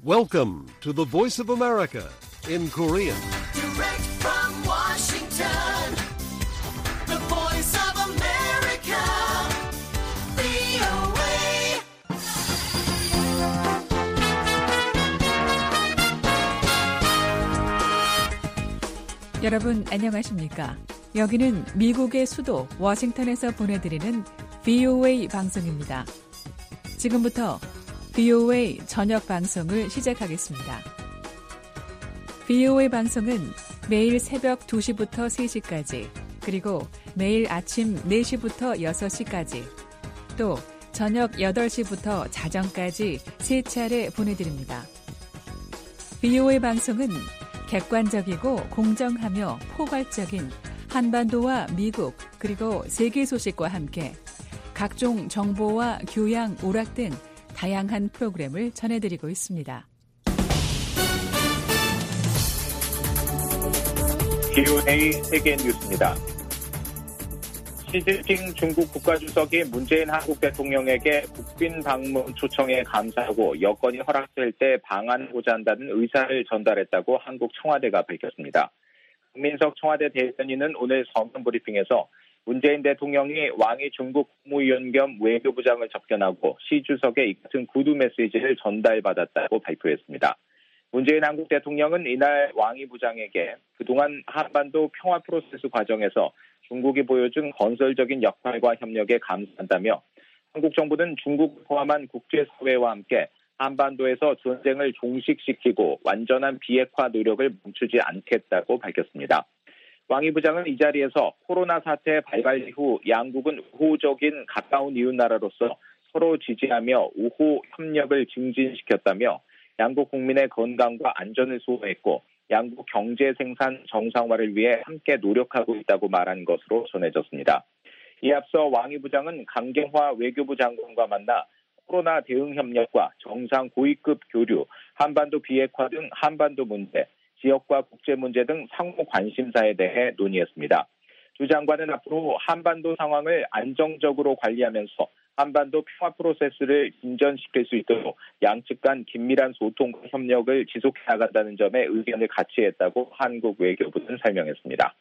Welcome to the Voice of America in Korean. Direct from Washington, the Voice of America, VOA. 여러분 안녕하십니까? 여기는 미국의 수도 워싱턴에서 보내드리는 VOA 방송입니다. 지금부터 VOA 저녁 방송을 시작하겠습니다. VOA 방송은 매일 새벽 2시부터 3시까지, 그리고 매일 아침 4시부터 6시까지, 또 저녁 8시부터 자정까지 3차례 보내드립니다. VOA 방송은 객관적이고 공정하며 포괄적인 한반도와 미국 그리고 세계 소식과 함께 각종 정보와 교양, 오락 등 다양한 프로그램을 전해드리고 있습니다. VOA 세계 뉴스입니다. 시진핑 중국 국가주석이 문재인 한국 대통령에게 국빈 방문 초청에 감사하고 여건이 허락될 때 방한하고자 한다는 의사를 전달했다고 한국 청와대가 밝혔습니다. 박민석 청와대 대변인은 오늘 서면 브리핑에서 문재인 대통령이 왕이 중국 국무위원 겸 외교부장을 접견하고 시 주석의 이 같은 구두 메시지를 전달받았다고 발표했습니다. 문재인 한국 대통령은 이날 왕이 부장에게 그동안 한반도 평화 프로세스 과정에서 중국이 보여준 건설적인 역할과 협력에 감사한다며 한국 정부는 중국을 포함한 국제사회와 함께 한반도에서 전쟁을 종식시키고 완전한 비핵화 노력을 멈추지 않겠다고 밝혔습니다. 왕이 부장은 이 자리에서 코로나 사태 발발 이후 양국은 우호적인 가까운 이웃나라로서 서로 지지하며 우호 협력을 증진시켰다며 양국 국민의 건강과 안전을 수호했고 양국 경제 생산 정상화를 위해 함께 노력하고 있다고 말한 것으로 전해졌습니다. 이에 앞서 왕이 부장은 강경화 외교부 장관과 만나 코로나 대응 협력과 정상 고위급 교류, 한반도 비핵화 등 한반도 문제, 지역과 국제 문제 등 상호 관심사에 대해 논의했습니다. 두 장관은 앞으로 한반도 상황을 안정적으로 관리하면서 한반도 평화 프로세스를 진전시킬 수 있도록 양측 간 긴밀한 소통과 협력을 지속해 나간다는 점에 의견을 같이했다고 한국 외교부는 설명했습니다.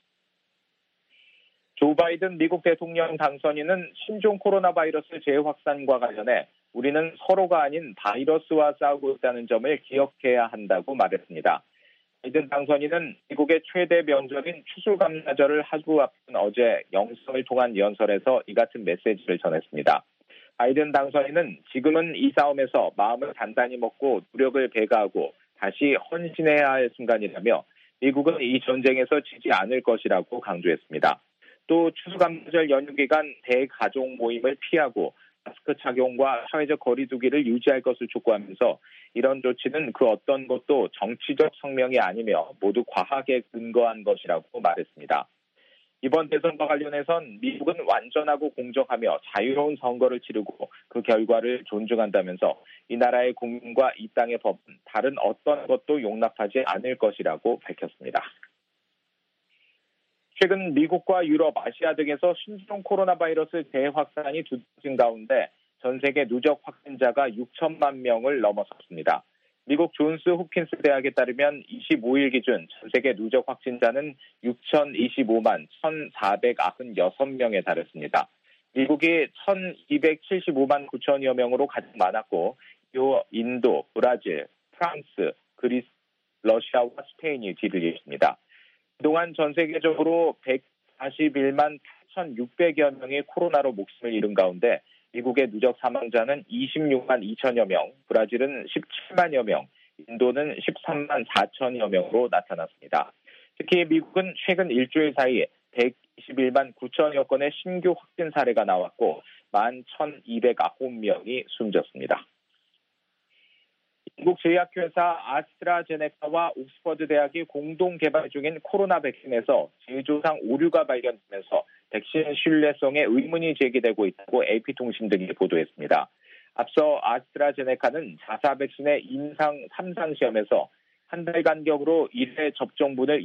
조 바이든 미국 대통령 당선인은 신종 코로나 바이러스 재확산과 관련해 우리는 서로가 아닌 바이러스와 싸우고 있다는 점을 기억해야 한다고 말했습니다. 바이든 당선인은 미국의 최대 명절인 추수감사절을 하루 앞둔 어제 영상을 통한 연설에서 이 같은 메시지를 전했습니다. 바이든 당선인은 지금은 이 싸움에서 마음을 단단히 먹고 노력을 배가하고 다시 헌신해야 할 순간이라며 미국은 이 전쟁에서 지지 않을 것이라고 강조했습니다. 또 추수감사절 연휴 기간 대가족 모임을 피하고 마스크 착용과 사회적 거리 두기를 유지할 것을 촉구하면서 이런 조치는 그 어떤 것도 정치적 성명이 아니며 모두 과학에 근거한 것이라고 말했습니다. 이번 대선과 관련해선 미국은 완전하고 공정하며 자유로운 선거를 치르고 그 결과를 존중한다면서 이 나라의 국민과 이 땅의 법은 다른 어떤 것도 용납하지 않을 것이라고 밝혔습니다. 최근 미국과 유럽, 아시아 등에서 신종 코로나 바이러스 재확산이 두드러진 가운데 전 세계 누적 확진자가 6천만 명을 넘어섰습니다. 미국 존스 홉킨스 대학에 따르면 25일 기준 전 세계 누적 확진자는 6,025만 1,496명에 달했습니다. 미국이 1,275만 9천여 명으로 가장 많았고 이후 인도, 브라질, 프랑스, 그리스, 러시아와 스페인이 뒤를 이었습니다. 그동안 전 세계적으로 141만 8,600여 명이 코로나로 목숨을 잃은 가운데 미국의 누적 사망자는 26만 2천여 명, 브라질은 17만여 명, 인도는 13만 4천여 명으로 나타났습니다. 특히 미국은 최근 일주일 사이 121만 9천여 건의 신규 확진 사례가 나왔고 11,209명이 숨졌습니다. 미국 제약회사 아스트라제네카와 옥스퍼드 대학이 공동 개발 중인 코로나 백신에서 제조상 오류가 발견되면서 백신 신뢰성에 의문이 제기되고 있다고 AP통신 등이 보도했습니다. 앞서 아스트라제네카는 자사 백신의 임상 3상 시험에서 한 달 간격으로 1회 접종분을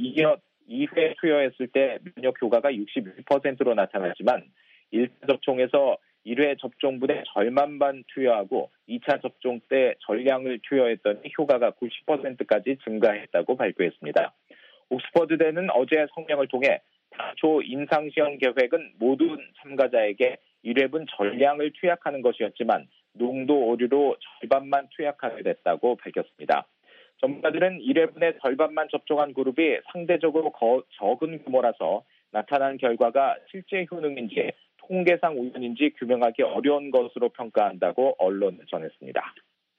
2회 투여했을 때 면역 효과가 61%로 나타났지만 1차 접종에서 1회 접종분의 절반만 투여하고 2차 접종 때 전량을 투여했더니 효과가 90%까지 증가했다고 발표했습니다. 옥스퍼드대는 어제 성명을 통해 당초 임상시험 계획은 모든 참가자에게 1회분 전량을 투약하는 것이었지만 농도 오류로 절반만 투약하게 됐다고 밝혔습니다. 전문가들은 1회분의 절반만 접종한 그룹이 상대적으로 적은 규모라서 나타난 결과가 실제 효능인지 통계상 우연인지 규명하기 어려운 것으로 평가한다고 언론에 전했습니다.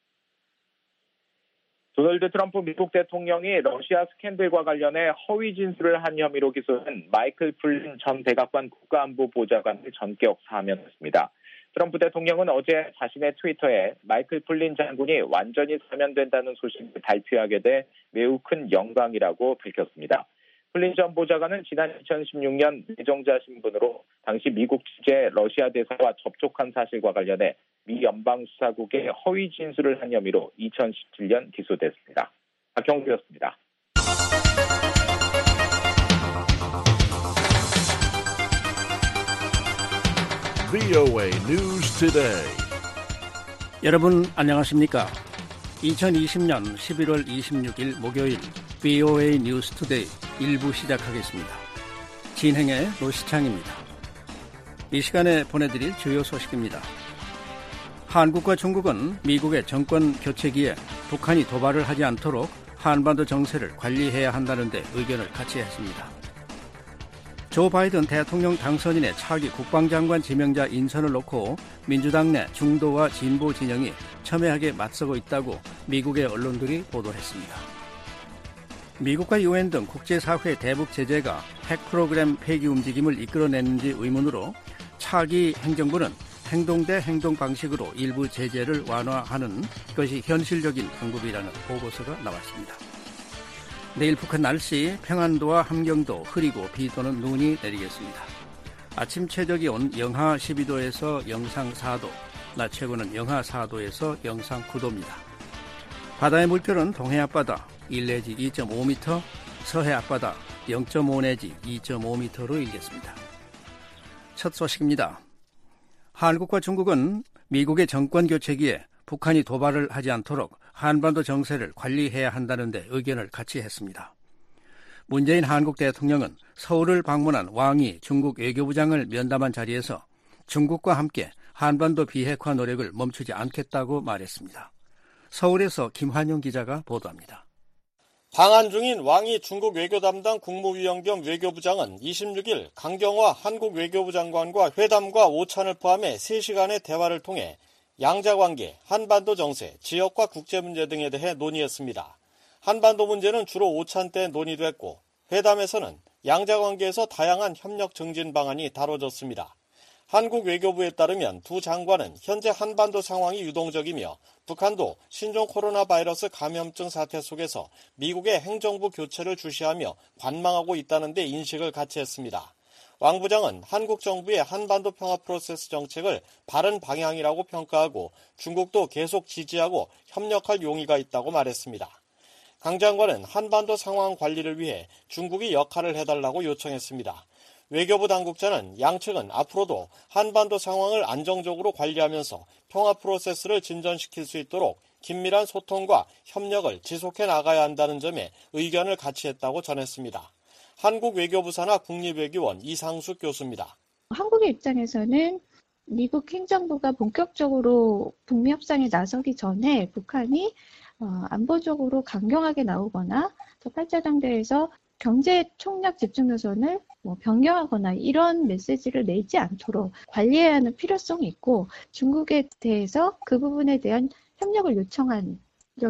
도널드 트럼프 미국 대통령이 러시아 스캔들과 관련해 허위 진술을 한 혐의로 기소된 마이클 플린 전 백악관 국가안보보좌관을 전격 사면했습니다. 트럼프 대통령은 어제 자신의 트위터에 마이클 플린 장군이 완전히 사면된다는 소식을 발표하게 돼 매우 큰 영광이라고 밝혔습니다. 플린 전 보좌관은 지난 2016년 내정자 신분으로 당시 미국 취재 러시아 대사와 접촉한 사실과 관련해 미 연방수사국에 허위 진술을 한 혐의로 2017년 기소됐습니다. 박형규였습니다. VOA News Today. 여러분 안녕하십니까? 2020년 11월 26일 목요일 VOA News Today 1부 시작하겠습니다. 진행의 노시창입니다. 이 시간에 보내드릴 주요 소식입니다. 한국과 중국은 미국의 정권 교체기에 북한이 도발을 하지 않도록 한반도 정세를 관리해야 한다는데 의견을 같이 했습니다. 조 바이든 대통령 당선인의 차기 국방장관 지명자 인선을 놓고 민주당 내 중도와 진보 진영이 첨예하게 맞서고 있다고 미국의 언론들이 보도했습니다. 미국과 유엔 등 국제사회 대북 제재가 핵 프로그램 폐기 움직임을 이끌어내는지 의문으로 차기 행정부는 행동 대 행동 방식으로 일부 제재를 완화하는 것이 현실적인 방법이라는 보고서가 나왔습니다. 내일 북한 날씨, 평안도와 함경도 흐리고 비 또는 눈이 내리겠습니다. 아침 최저기온 영하 12도에서 영상 4도, 낮 최고는 영하 4도에서 영상 9도입니다. 바다의 물결은 동해 앞바다 1 내지 2.5m, 서해 앞바다 0.5 내지 2.5m로 일겠습니다. 첫 소식입니다. 한국과 중국은 미국의 정권 교체기에 북한이 도발을 하지 않도록 한반도 정세를 관리해야 한다는데 의견을 같이 했습니다. 문재인 한국 대통령은 서울을 방문한 왕이 중국 외교부장을 면담한 자리에서 중국과 함께 한반도 비핵화 노력을 멈추지 않겠다고 말했습니다. 서울에서 김환용 기자가 보도합니다. 방한 중인 왕이 중국 외교 담당 국무위원 겸 외교부장은 26일 강경화 한국 외교부 장관과 회담과 오찬을 포함해 3시간의 대화를 통해 양자관계, 한반도 정세, 지역과 국제 문제 등에 대해 논의했습니다. 한반도 문제는 주로 오찬 때 논의됐고 회담에서는 양자관계에서 다양한 협력 증진 방안이 다뤄졌습니다. 한국 외교부에 따르면 두 장관은 현재 한반도 상황이 유동적이며 북한도 신종 코로나 바이러스 감염증 사태 속에서 미국의 행정부 교체를 주시하며 관망하고 있다는 데 인식을 같이 했습니다. 왕 부장은 한국 정부의 한반도 평화 프로세스 정책을 바른 방향이라고 평가하고 중국도 계속 지지하고 협력할 용의가 있다고 말했습니다. 강 장관은 한반도 상황 관리를 위해 중국이 역할을 해달라고 요청했습니다. 외교부 당국자는 양측은 앞으로도 한반도 상황을 안정적으로 관리하면서 평화 프로세스를 진전시킬 수 있도록 긴밀한 소통과 협력을 지속해 나가야 한다는 점에 의견을 같이 했다고 전했습니다. 한국 외교부 산하 국립외교원 이상숙 교수입니다. 한국의 입장에서는 미국 행정부가 본격적으로 북미 협상에 나서기 전에 북한이 안보적으로 강경하게 나오거나 또 8차 당대에서 경제 총력 집중 노선을 변경하거나 이런 메시지를 내지 않도록 관리해야 하는 필요성이 있고 중국에 대해서 그 부분에 대한 협력을 요청하려는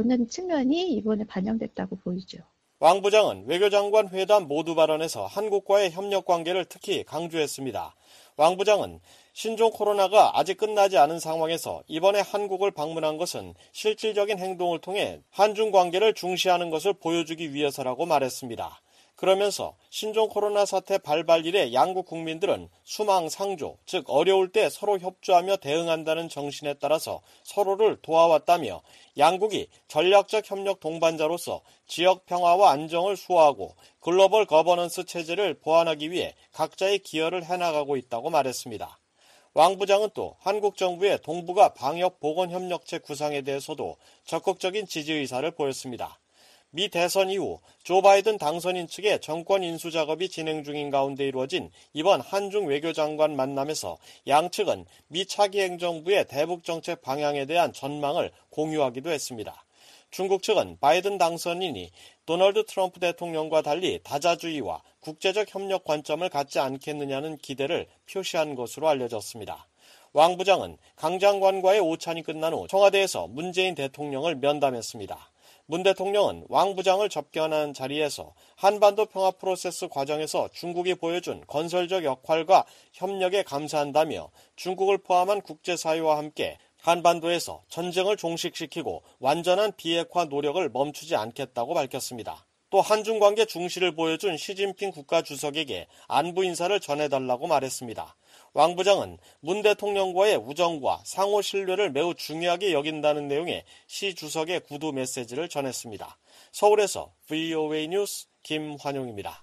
측면이 이번에 반영됐다고 보이죠. 왕 부장은 외교장관 회담 모두 발언에서 한국과의 협력 관계를 특히 강조했습니다. 왕 부장은 신종 코로나가 아직 끝나지 않은 상황에서 이번에 한국을 방문한 것은 실질적인 행동을 통해 한중 관계를 중시하는 것을 보여주기 위해서라고 말했습니다. 그러면서 신종 코로나 사태 발발 이래 양국 국민들은 수망상조, 즉 어려울 때 서로 협조하며 대응한다는 정신에 따라서 서로를 도와왔다며 양국이 전략적 협력 동반자로서 지역 평화와 안정을 수호하고 글로벌 거버넌스 체제를 보완하기 위해 각자의 기여를 해나가고 있다고 말했습니다. 왕 부장은 또 한국 정부의 동북아 방역 보건협력체 구상에 대해서도 적극적인 지지 의사를 보였습니다. 미 대선 이후 조 바이든 당선인 측의 정권 인수 작업이 진행 중인 가운데 이루어진 이번 한중 외교장관 만남에서 양측은 미 차기 행정부의 대북 정책 방향에 대한 전망을 공유하기도 했습니다. 중국 측은 바이든 당선인이 도널드 트럼프 대통령과 달리 다자주의와 국제적 협력 관점을 갖지 않겠느냐는 기대를 표시한 것으로 알려졌습니다. 왕 부장은 강 장관과의 오찬이 끝난 후 청와대에서 문재인 대통령을 면담했습니다. 문 대통령은 왕 부장을 접견한 자리에서 한반도 평화 프로세스 과정에서 중국이 보여준 건설적 역할과 협력에 감사한다며 중국을 포함한 국제사회와 함께 한반도에서 전쟁을 종식시키고 완전한 비핵화 노력을 멈추지 않겠다고 밝혔습니다. 또 한중 관계 중시를 보여준 시진핑 국가주석에게 안부 인사를 전해달라고 말했습니다. 왕 부장은 문 대통령과의 우정과 상호 신뢰를 매우 중요하게 여긴다는 내용의 시 주석의 구두 메시지를 전했습니다. 서울에서 VOA 뉴스 김환용입니다.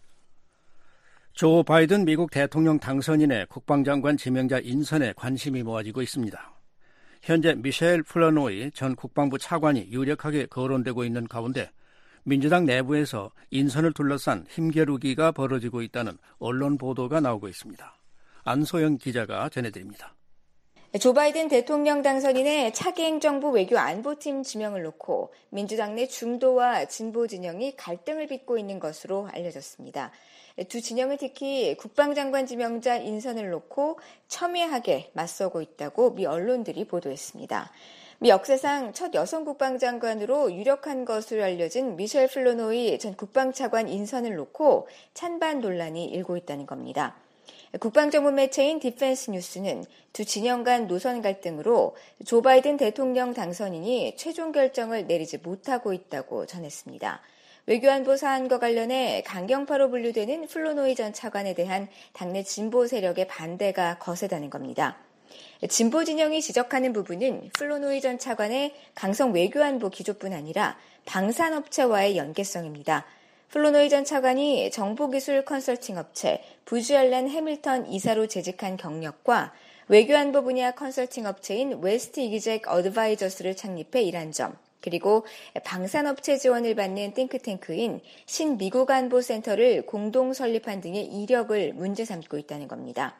조 바이든 미국 대통령 당선인의 국방장관 지명자 인선에 관심이 모아지고 있습니다. 현재 미셸 플러노이 전 국방부 차관이 유력하게 거론되고 있는 가운데 민주당 내부에서 인선을 둘러싼 힘겨루기가 벌어지고 있다는 언론 보도가 나오고 있습니다. 안소영 기자가 전해드립니다. 조 바이든 대통령 당선인의 차기 행정부 외교안보팀 지명을 놓고 민주당 내 중도와 진보 진영이 갈등을 빚고 있는 것으로 알려졌습니다. 두 진영은 특히 국방장관 지명자 인선을 놓고 첨예하게 맞서고 있다고 미 언론들이 보도했습니다. 미 역사상 첫 여성 국방장관으로 유력한 것으로 알려진 미셸 플러노이 전 국방차관 인선을 놓고 찬반 논란이 일고 있다는 겁니다. 국방전문 매체인 디펜스 뉴스는 두 진영 간 노선 갈등으로 조 바이든 대통령 당선인이 최종 결정을 내리지 못하고 있다고 전했습니다. 외교안보 사안과 관련해 강경파로 분류되는 플러노이 전 차관에 대한 당내 진보 세력의 반대가 거세다는 겁니다. 진보 진영이 지적하는 부분은 플러노이 전 차관의 강성 외교안보 기조뿐 아니라 방산업체와의 연계성입니다. 플러노이 전 차관이 정보기술 컨설팅 업체 부주알렌 해밀턴 이사로 재직한 경력과 외교안보 분야 컨설팅 업체인 웨스트 이기젝 어드바이저스를 창립해 일한 점, 그리고 방산업체 지원을 받는 띵크탱크인 신미국안보센터를 공동 설립한 등의 이력을 문제 삼고 있다는 겁니다.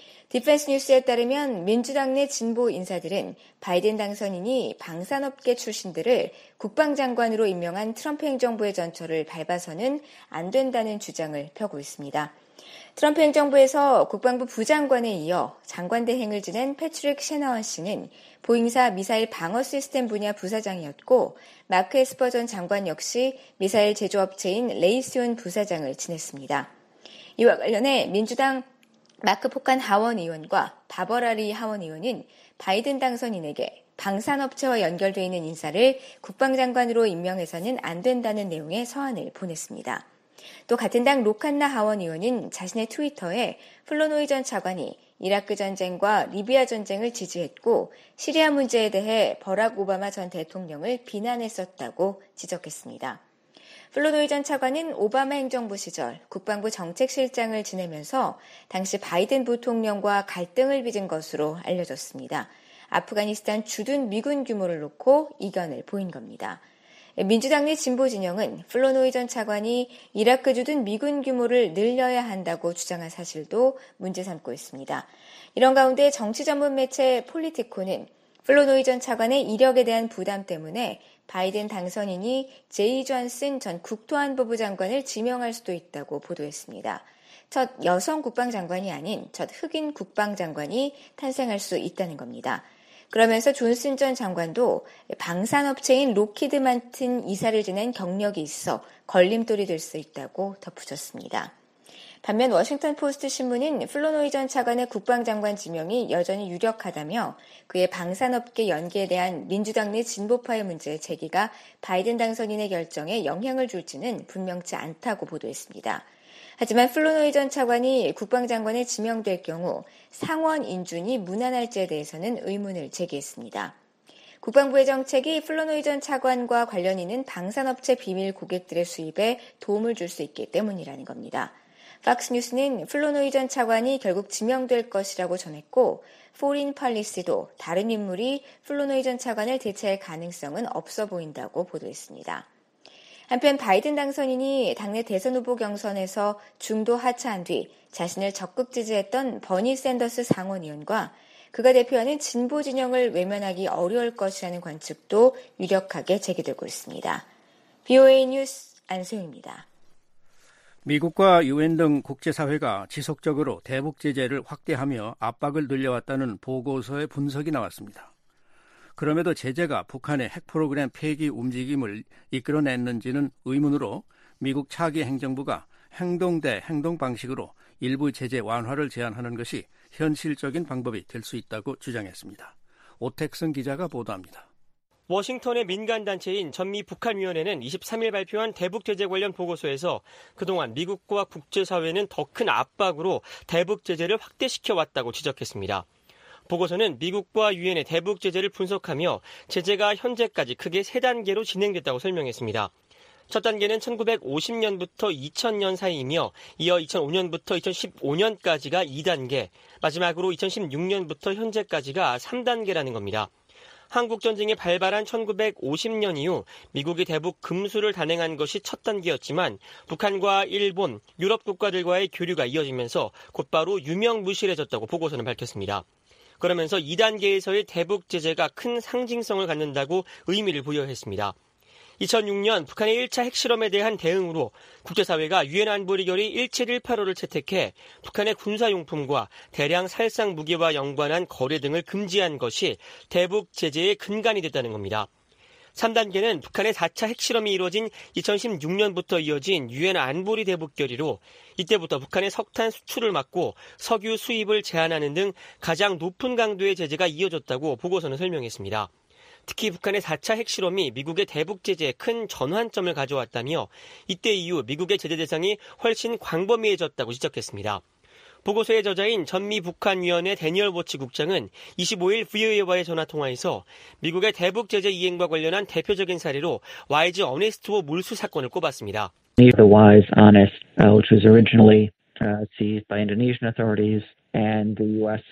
디펜스 뉴스에 따르면 민주당 내 진보 인사들은 바이든 당선인이 방산업계 출신들을 국방장관으로 임명한 트럼프 행정부의 전철을 밟아서는 안 된다는 주장을 펴고 있습니다. 트럼프 행정부에서 국방부 부장관에 이어 장관 대행을 지낸 패트릭 셰나원 씨는 보잉사 미사일 방어 시스템 분야 부사장이었고 마크 에스퍼 전 장관 역시 미사일 제조업체인 레이시온 부사장을 지냈습니다. 이와 관련해 민주당 마크 포칸 하원 의원과 바버라리 하원 의원은 바이든 당선인에게 방산업체와 연결되어 있는 인사를 국방장관으로 임명해서는 안 된다는 내용의 서한을 보냈습니다. 또 같은 당 로칸나 하원 의원은 자신의 트위터에 플러노이 전 차관이 이라크 전쟁과 리비아 전쟁을 지지했고 시리아 문제에 대해 버락 오바마 전 대통령을 비난했었다고 지적했습니다. 플러노이 전 차관은 오바마 행정부 시절 국방부 정책실장을 지내면서 당시 바이든 부통령과 갈등을 빚은 것으로 알려졌습니다. 아프가니스탄 주둔 미군 규모를 놓고 이견을 보인 겁니다. 민주당 내 진보 진영은 플러노이 전 차관이 이라크 주둔 미군 규모를 늘려야 한다고 주장한 사실도 문제 삼고 있습니다. 이런 가운데 정치 전문 매체 폴리티코는 플러노이 전 차관의 이력에 대한 부담 때문에 바이든 당선인이 제이 존슨 전 국토안보부 장관을 지명할 수도 있다고 보도했습니다. 첫 여성 국방장관이 아닌 첫 흑인 국방장관이 탄생할 수 있다는 겁니다. 그러면서 존슨 전 장관도 방산업체인 로키드 마틴 이사를 지낸 경력이 있어 걸림돌이 될 수 있다고 덧붙였습니다. 반면 워싱턴 포스트 신문은 플러노이 전 차관의 국방장관 지명이 여전히 유력하다며 그의 방산업계 연계에 대한 민주당 내 진보파의 문제 제기가 바이든 당선인의 결정에 영향을 줄지는 분명치 않다고 보도했습니다. 하지만 플러노이 전 차관이 국방장관에 지명될 경우 상원 인준이 무난할지에 대해서는 의문을 제기했습니다. 국방부의 정책이 플러노이 전 차관과 관련 있는 방산업체 비밀 고객들의 수입에 도움을 줄 수 있기 때문이라는 겁니다. 팍스뉴스는 플로노이 전 차관이 결국 지명될 것이라고 전했고 포린 팔리시도 다른 인물이 플로노이 전 차관을 대체할 가능성은 없어 보인다고 보도했습니다. 한편 바이든 당선인이 당내 대선 후보 경선에서 중도 하차한 뒤 자신을 적극 지지했던 버니 샌더스 상원의원과 그가 대표하는 진보 진영을 외면하기 어려울 것이라는 관측도 유력하게 제기되고 있습니다. BOA 뉴스 안소영입니다. 미국과 유엔 등 국제사회가 지속적으로 대북 제재를 확대하며 압박을 늘려왔다는 보고서의 분석이 나왔습니다. 그럼에도 제재가 북한의 핵 프로그램 폐기 움직임을 이끌어냈는지는 의문으로 미국 차기 행정부가 행동 대 행동 방식으로 일부 제재 완화를 제안하는 것이 현실적인 방법이 될 수 있다고 주장했습니다. 오택승 기자가 보도합니다. 워싱턴의 민간단체인 전미북한위원회는 23일 발표한 대북 제재 관련 보고서에서 그동안 미국과 국제사회는 더 큰 압박으로 대북 제재를 확대시켜왔다고 지적했습니다. 보고서는 미국과 유엔의 대북 제재를 분석하며 제재가 현재까지 크게 3단계로 진행됐다고 설명했습니다. 첫 단계는 1950년부터 2000년 사이이며 이어 2005년부터 2015년까지가 2단계, 마지막으로 2016년부터 현재까지가 3단계라는 겁니다. 한국전쟁이 발발한 1950년 이후 미국이 대북 금수를 단행한 것이 첫 단계였지만 북한과 일본, 유럽 국가들과의 교류가 이어지면서 곧바로 유명무실해졌다고 보고서는 밝혔습니다. 그러면서 2단계에서의 대북 제재가 큰 상징성을 갖는다고 의미를 부여했습니다. 2006년 북한의 1차 핵실험에 대한 대응으로 국제사회가 유엔 안보리 결의 1718호를 채택해 북한의 군사용품과 대량 살상 무기와 연관한 거래 등을 금지한 것이 대북 제재의 근간이 됐다는 겁니다. 3단계는 북한의 4차 핵실험이 이루어진 2016년부터 이어진 유엔 안보리 대북 결의로 이때부터 북한의 석탄 수출을 막고 석유 수입을 제한하는 등 가장 높은 강도의 제재가 이어졌다고 보고서는 설명했습니다. 특히 북한의 4차 핵실험이 미국의 대북 제재에 큰 전환점을 가져왔다며 이때 이후 미국의 제재 대상이 훨씬 광범위해졌다고 지적했습니다. 보고서의 저자인 전미북한위원회 데니얼 워치 국장은 25일 VOA와의 전화통화에서 미국의 대북 제재 이행과 관련한 대표적인 사례로 와이즈 어네스트호 몰수 사건을 꼽았습니다. The Wise Honest, which was originally seized by Indonesian authorities and the U.S.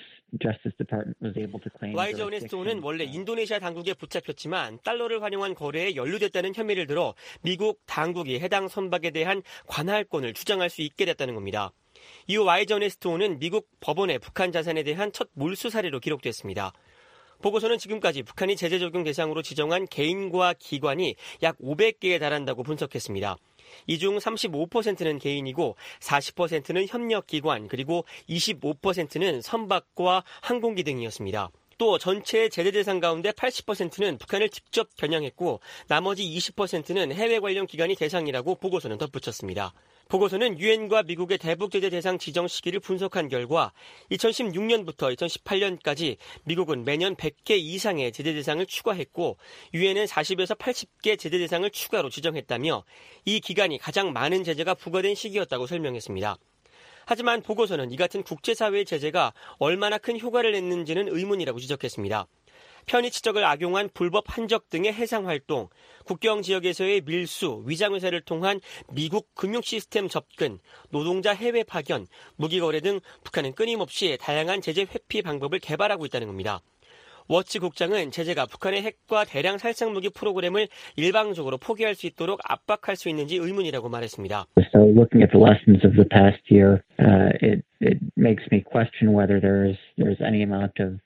와이즈 어네스트호는 원래 인도네시아 당국에 붙잡혔지만 달러를 활용한 거래에 연루됐다는 혐의를 들어 미국 당국이 해당 선박에 대한 관할권을 주장할 수 있게 됐다는 겁니다. 이후 와이즈 어네스트호는 미국 법원에 북한 자산에 대한 첫 몰수 사례로 기록됐습니다. 보고서는 지금까지 북한이 제재 적용 대상으로 지정한 개인과 기관이 약 500개에 달한다고 분석했습니다. 이 중 35%는 개인이고 40%는 협력기관 그리고 25%는 선박과 항공기 등이었습니다. 또 전체 제재 대상 가운데 80%는 북한을 직접 겨냥했고 나머지 20%는 해외 관련 기관이 대상이라고 보고서는 덧붙였습니다. 보고서는 유엔과 미국의 대북 제재 대상 지정 시기를 분석한 결과 2016년부터 2018년까지 미국은 매년 100개 이상의 제재 대상을 추가했고 유엔은 40에서 80개 제재 대상을 추가로 지정했다며 이 기간이 가장 많은 제재가 부과된 시기였다고 설명했습니다. 하지만 보고서는 이 같은 국제사회의 제재가 얼마나 큰 효과를 냈는지는 의문이라고 지적했습니다. 편의 지적을 악용한 불법 한적 등의 해상활동, 국경 지역에서의 밀수, 위장회사를 통한 미국 금융 시스템 접근, 노동자 해외 파견, 무기거래 등 북한은 끊임없이 다양한 제재 회피 방법을 개발하고 있다는 겁니다. 워치 국장은 제재가 북한의 핵과 대량 살상무기 프로그램을 일방적으로 포기할 수 있도록 압박할 수 있는지 의문이라고 말했습니다. So looking at the lessons of the past year, it makes me question whether there's any amount of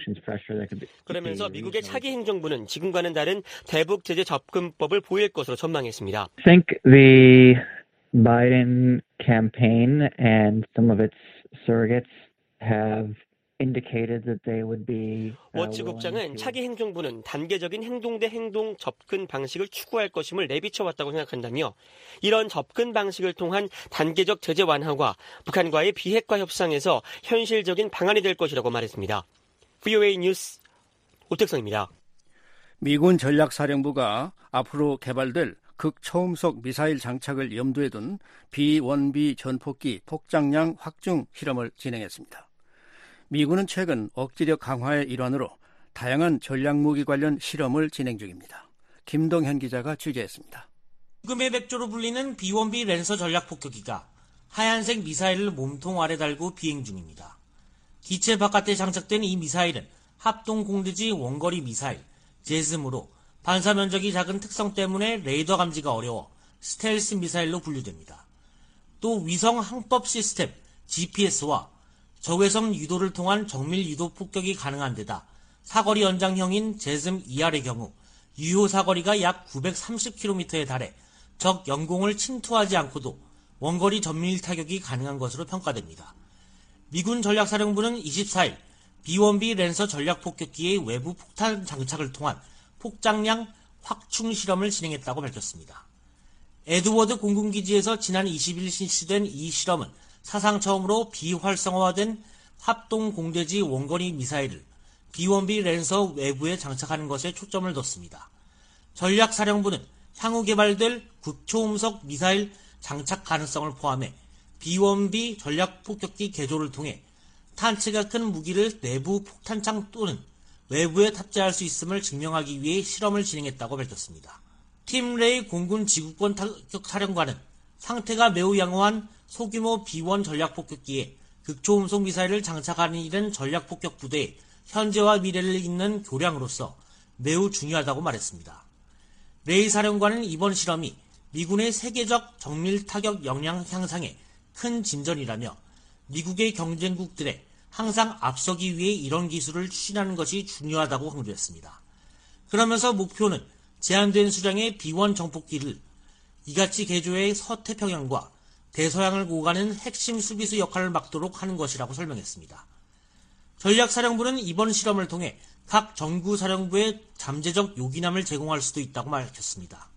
그러면서 미국의 차기 행정부는 지금과는 다른 대북 제재 접근법을 보일 것으로 전망했습니다. I think the Biden campaign and some of its surrogates have indicated that they would be. 워치 국장은 차기 행정부는 단계적인 행동 대 행동 접근 방식을 추구할 것임을 내비쳐왔다고 생각한다며 이런 접근 방식을 통한 단계적 제재 완화와 북한과의 비핵화 협상에서 현실적인 방안이 될 것이라고 말했습니다. VOA 뉴스 오택성입니다. 미군 전략사령부가 앞으로 개발될 극초음속 미사일 장착을 염두에 둔 B-1B 전폭기 폭장량 확중 실험을 진행했습니다. 미군은 최근 억지력 강화의 일환으로 다양한 전략무기 관련 실험을 진행 중입니다. 김동현 기자가 취재했습니다. 금의 백조로 불리는 B-1B 랜서 전략폭격기가 하얀색 미사일을 몸통 아래 달고 비행 중입니다. 기체 바깥에 장착된 이 미사일은 합동공대지 원거리 미사일, 제즘으로 반사 면적이 작은 특성 때문에 레이더 감지가 어려워 스텔스 미사일로 분류됩니다. 또 위성 항법 시스템, GPS와 적외선 유도를 통한 정밀 유도 폭격이 가능한 데다 사거리 연장형인 제즘 ER의 경우 유효 사거리가 약 930km에 달해 적 영공을 침투하지 않고도 원거리 전밀 타격이 가능한 것으로 평가됩니다. 미군 전략사령부는 24일 B-1B 랜서 전략폭격기의 외부 폭탄 장착을 통한 폭장량 확충 실험을 진행했다고 밝혔습니다. 에드워드 공군기지에서 지난 20일 실시된 이 실험은 사상 처음으로 비활성화된 합동공대지 원거리 미사일을 B-1B 랜서 외부에 장착하는 것에 초점을 뒀습니다. 전략사령부는 향후 개발될 극초음속 미사일 장착 가능성을 포함해 B-1B 전략폭격기 개조를 통해 탄체가 큰 무기를 내부 폭탄창 또는 외부에 탑재할 수 있음을 증명하기 위해 실험을 진행했다고 밝혔습니다. 팀 레이 공군 지구권 타격사령관은 상태가 매우 양호한 소규모 B-1 전략폭격기에 극초음속 미사일을 장착하는 일은 전략폭격 부대의 현재와 미래를 잇는 교량으로서 매우 중요하다고 말했습니다. 레이 사령관은 이번 실험이 미군의 세계적 정밀 타격 역량 향상에 큰 진전이라며 미국의 경쟁국들에 항상 앞서기 위해 이런 기술을 추진하는 것이 중요하다고 강조했습니다. 그러면서 목표는 제한된 수량의 B-1 정폭기를 이같이 개조해 서태평양과 대서양을 오가는 핵심 수비수 역할을 맡도록 하는 것이라고 설명했습니다. 전략사령부는 이번 실험을 통해 각 정구사령부에 잠재적 요긴함을 제공할 수도 있다고 밝혔습니다.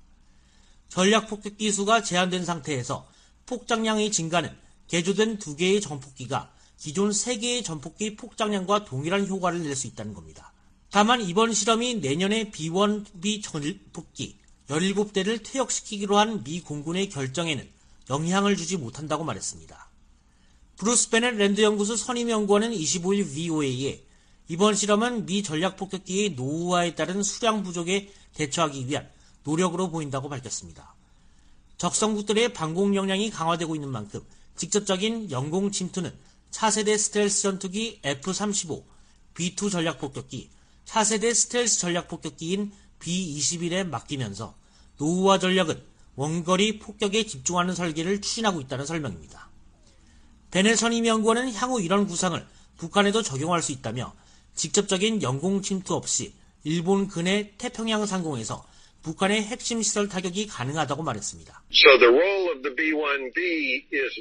전략폭격기 수가 제한된 상태에서 폭장량의 증가는 개조된 2개의 전폭기가 기존 3개의 전폭기 폭장량과 동일한 효과를 낼 수 있다는 겁니다. 다만 이번 실험이 내년에 B-1B 전폭기 17대를 퇴역시키기로 한 미 공군의 결정에는 영향을 주지 못한다고 말했습니다. 브루스 베넷 랜드 연구소 선임 연구원은 25일 VOA에 이번 실험은 미 전략폭격기의 노후화에 따른 수량 부족에 대처하기 위한 노력으로 보인다고 밝혔습니다. 적성국들의 방공 역량이 강화되고 있는 만큼 직접적인 영공 침투는 차세대 스텔스 전투기 F-35, B-2 전략폭격기, 차세대 스텔스 전략폭격기인 B-21에 맡기면서 노후화 전략은 원거리 폭격에 집중하는 설계를 추진하고 있다는 설명입니다. 베넷 선임 연구원은 향후 이런 구상을 북한에도 적용할 수 있다며 직접적인 영공 침투 없이 일본 근해 태평양 상공에서 북한의 핵심 시설 타격이 가능하다고 말했습니다. So the role of the B-1B is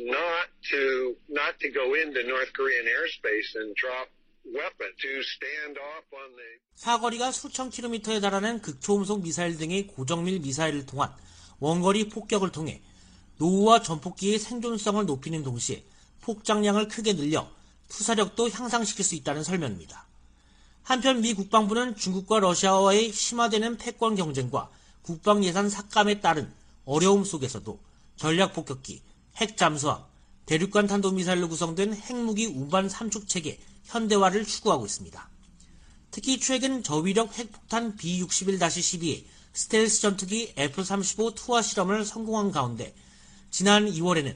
not to go into North Korean airspace and drop weapons to stand off on the 사거리가 수천 킬로미터에 달하는 극초음속 미사일 등의 고정밀 미사일을 통한 원거리 폭격을 통해 노후화 전폭기의 생존성을 높이는 동시에 폭장량을 크게 늘려 투사력도 향상시킬 수 있다는 설명입니다. 한편 미 국방부는 중국과 러시아와의 심화되는 패권 경쟁과 국방 예산 삭감에 따른 어려움 속에서도 전략폭격기, 핵잠수함, 대륙간 탄도미사일로 구성된 핵무기 운반 삼축체계 현대화를 추구하고 있습니다. 특히 최근 저위력 핵폭탄 B-61-12의 스텔스 전투기 F-35 투하 실험을 성공한 가운데 지난 2월에는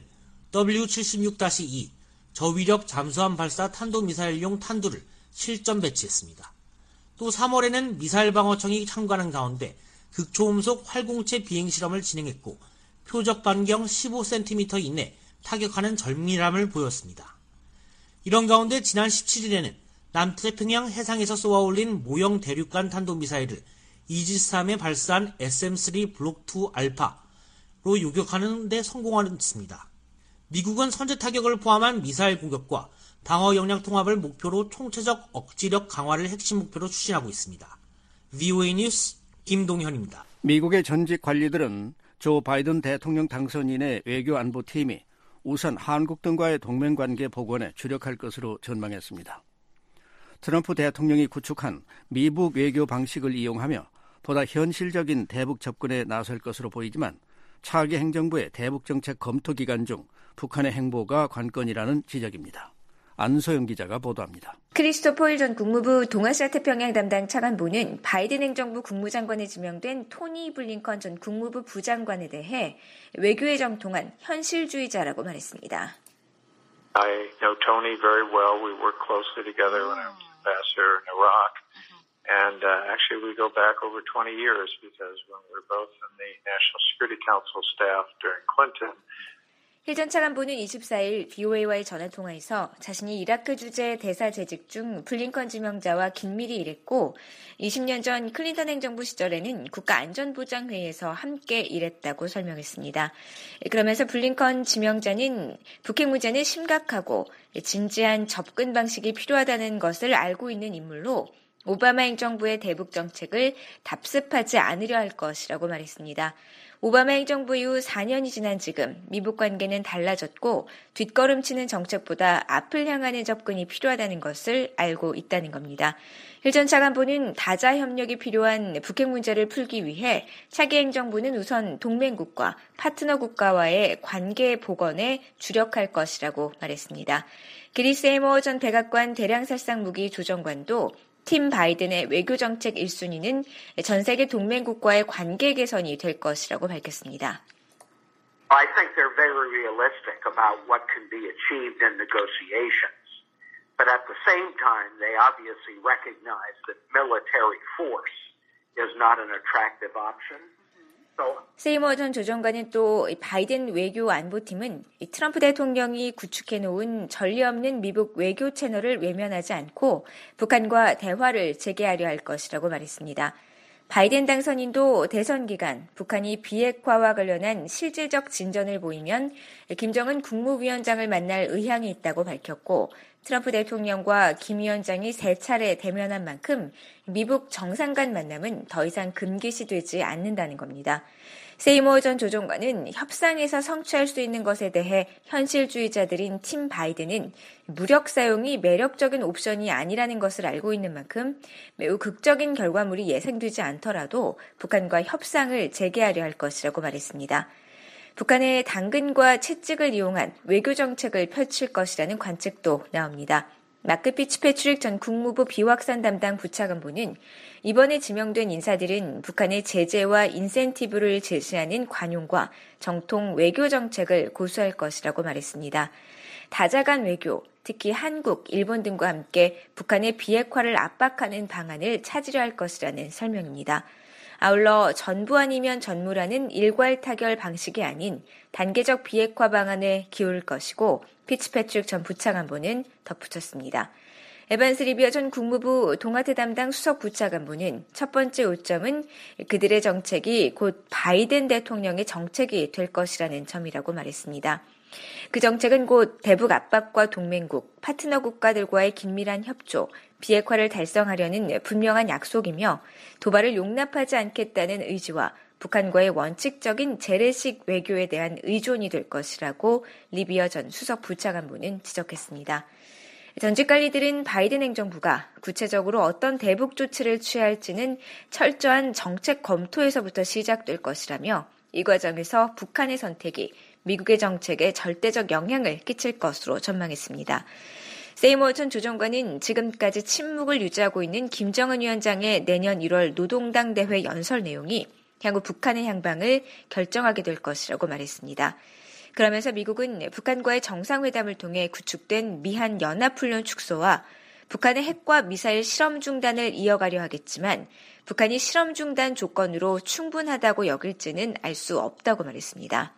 W-76-2 저위력 잠수함 발사 탄도미사일용 탄두를 실전 배치했습니다. 또 3월에는 미사일 방어청이 참관한 가운데 극초음속 활공체 비행 실험을 진행했고 표적 반경 15cm 이내 타격하는 절밀함을 보였습니다. 이런 가운데 지난 17일에는 남태평양 해상에서 쏘아올린 모형 대륙간 탄도미사일을 이지스-3에 발사한 SM-3 블록2 알파로 요격하는 데 성공했습니다. 미국은 선제 타격을 포함한 미사일 공격과 방어 역량 통합을 목표로 총체적 억지력 강화를 핵심 목표로 추진하고 있습니다. VOA 뉴스 김동현입니다. 미국의 전직 관리들은 조 바이든 대통령 당선인의 외교안보팀이 우선 한국 등과의 동맹관계 복원에 주력할 것으로 전망했습니다. 트럼프 대통령이 구축한 미북 외교 방식을 이용하며 보다 현실적인 대북 접근에 나설 것으로 보이지만 차기 행정부의 대북 정책 검토 기간 중 북한의 행보가 관건이라는 지적입니다. 안소영 기자가 보도합니다. 크리스토퍼 힐 전 국무부 동아시아 태평양 담당 차관보는 바이든 행정부 국무장관에 지명된 토니 블링컨 전 국무부 부장관에 대해 외교에 정통한 현실주의자라고 말했습니다. I know Tony very well. We worked closely together when I was ambassador in Iraq. And actually we go back over 20 years because when we were both in the National Security Council staff during Clinton, 힐 전 차관보는 24일 VOA와의 전화통화에서 자신이 이라크 주재 대사 재직 중 블링컨 지명자와 긴밀히 일했고 20년 전 클린턴 행정부 시절에는 국가안전보장회의에서 함께 일했다고 설명했습니다. 그러면서 블링컨 지명자는 북핵 문제는 심각하고 진지한 접근 방식이 필요하다는 것을 알고 있는 인물로 오바마 행정부의 대북 정책을 답습하지 않으려 할 것이라고 말했습니다. 오바마 행정부 이후 4년이 지난 지금 미북 관계는 달라졌고 뒷걸음치는 정책보다 앞을 향하는 접근이 필요하다는 것을 알고 있다는 겁니다. 힐 전 차관보는 다자 협력이 필요한 북핵 문제를 풀기 위해 차기 행정부는 우선 동맹국과 파트너 국가와의 관계 복원에 주력할 것이라고 말했습니다. 게리 세이머 전 백악관 대량살상 무기 조정관도 팀 바이든의 외교정책 1순위는 전 세계 동맹국과의 관계 개선이 될 것이라고 밝혔습니다. I think they're very realistic about what can be achieved in negotiations. But at the same time, they obviously recognize that military force is not an attractive option. 세이머 전 조정관은 또 바이든 외교 안보팀은 트럼프 대통령이 구축해놓은 전례 없는 미국 외교 채널을 외면하지 않고 북한과 대화를 재개하려 할 것이라고 말했습니다. 바이든 당선인도 대선 기간 북한이 비핵화와 관련한 실질적 진전을 보이면 김정은 국무위원장을 만날 의향이 있다고 밝혔고 트럼프 대통령과 김 위원장이 3차례 대면한 만큼 미북 정상 간 만남은 더 이상 금기시되지 않는다는 겁니다. 세이머 전 조정관은 협상에서 성취할 수 있는 것에 대해 현실주의자들인 팀 바이든은 무력 사용이 매력적인 옵션이 아니라는 것을 알고 있는 만큼 매우 극적인 결과물이 예상되지 않더라도 북한과 협상을 재개하려 할 것이라고 말했습니다. 북한의 당근과 채찍을 이용한 외교정책을 펼칠 것이라는 관측도 나옵니다. 마크 피츠패트릭 전 국무부 비확산 담당 부차관보는 이번에 지명된 인사들은 북한의 제재와 인센티브를 제시하는 관용과 정통 외교정책을 고수할 것이라고 말했습니다. 다자간 외교, 특히 한국, 일본 등과 함께 북한의 비핵화를 압박하는 방안을 찾으려 할 것이라는 설명입니다. 아울러 전부 아니면 전무라는 일괄 타결 방식이 아닌 단계적 비핵화 방안에 기울일 것이고 피츠패트릭 전 부차관보는 덧붙였습니다. 에반스 리비어 전 국무부 동아태 담당 수석 부차관보는 첫 번째 요점은 그들의 정책이 곧 바이든 대통령의 정책이 될 것이라는 점이라고 말했습니다. 그 정책은 곧 대북 압박과 동맹국, 파트너 국가들과의 긴밀한 협조, 비핵화를 달성하려는 분명한 약속이며 도발을 용납하지 않겠다는 의지와 북한과의 원칙적인 재래식 외교에 대한 의존이 될 것이라고 리비어 전 수석 부차관보는 지적했습니다. 전직 관리들은 바이든 행정부가 구체적으로 어떤 대북 조치를 취할지는 철저한 정책 검토에서부터 시작될 것이라며 이 과정에서 북한의 선택이 미국의 정책에 절대적 영향을 끼칠 것으로 전망했습니다. 세이머 전 조정관은 지금까지 침묵을 유지하고 있는 김정은 위원장의 내년 1월 노동당 대회 연설 내용이 향후 북한의 향방을 결정하게 될 것이라고 말했습니다. 그러면서 미국은 북한과의 정상회담을 통해 구축된 미한 연합훈련 축소와 북한의 핵과 미사일 실험 중단을 이어가려 하겠지만 북한이 실험 중단 조건으로 충분하다고 여길지는 알 수 없다고 말했습니다.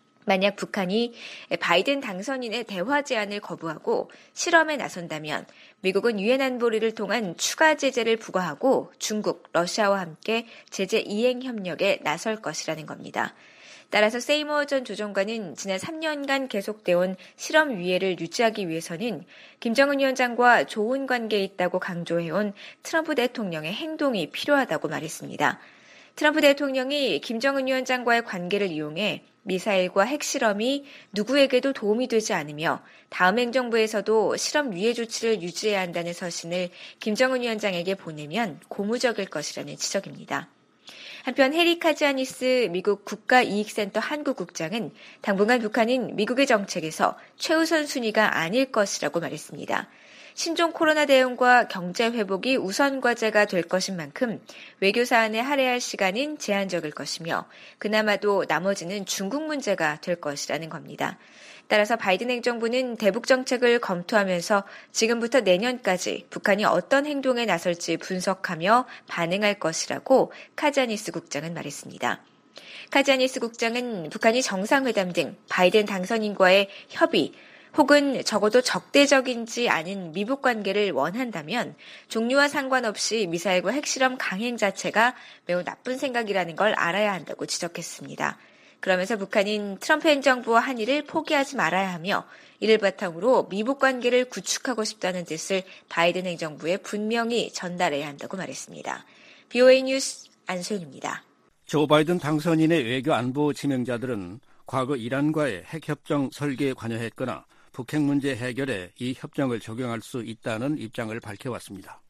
만약 북한이 바이든 당선인의 대화 제안을 거부하고 실험에 나선다면 미국은 유엔 안보리를 통한 추가 제재를 부과하고 중국, 러시아와 함께 제재 이행 협력에 나설 것이라는 겁니다. 따라서 세이머 전 조정관은 지난 3년간 계속되어온 실험 위해를 유지하기 위해서는 김정은 위원장과 좋은 관계에 있다고 강조해온 트럼프 대통령의 행동이 필요하다고 말했습니다. 트럼프 대통령이 김정은 위원장과의 관계를 이용해 미사일과 핵실험이 누구에게도 도움이 되지 않으며 다음 행정부에서도 실험 유예 조치를 유지해야 한다는 서신을 김정은 위원장에게 보내면 고무적일 것이라는 지적입니다. 한편 해리 카지아니스 미국 국가이익센터 한국국장은 당분간 북한은 미국의 정책에서 최우선 순위가 아닐 것이라고 말했습니다. 신종 코로나 대응과 경제 회복이 우선 과제가 될 것인 만큼 외교 사안에 할애할 시간은 제한적일 것이며 그나마도 나머지는 중국 문제가 될 것이라는 겁니다. 따라서 바이든 행정부는 대북 정책을 검토하면서 지금부터 내년까지 북한이 어떤 행동에 나설지 분석하며 반응할 것이라고 카자니스 국장은 말했습니다. 카자니스 국장은 북한이 정상회담 등 바이든 당선인과의 협의 혹은 적어도 적대적이지 않은 미북 관계를 원한다면 종류와 상관없이 미사일과 핵실험 강행 자체가 매우 나쁜 생각이라는 걸 알아야 한다고 지적했습니다. 그러면서 북한은 트럼프 행정부와 한일을 포기하지 말아야 하며 이를 바탕으로 미북 관계를 구축하고 싶다는 뜻을 바이든 행정부에 분명히 전달해야 한다고 말했습니다. BOA 뉴스 안소연입니다. 조 바이든 당선인의 외교 안보 지명자들은 과거 이란과의 핵협정 설계에 관여했거나 북핵 문제 해결에 이 협정을 적용할 수 있다는 입장을 밝혀왔습니다.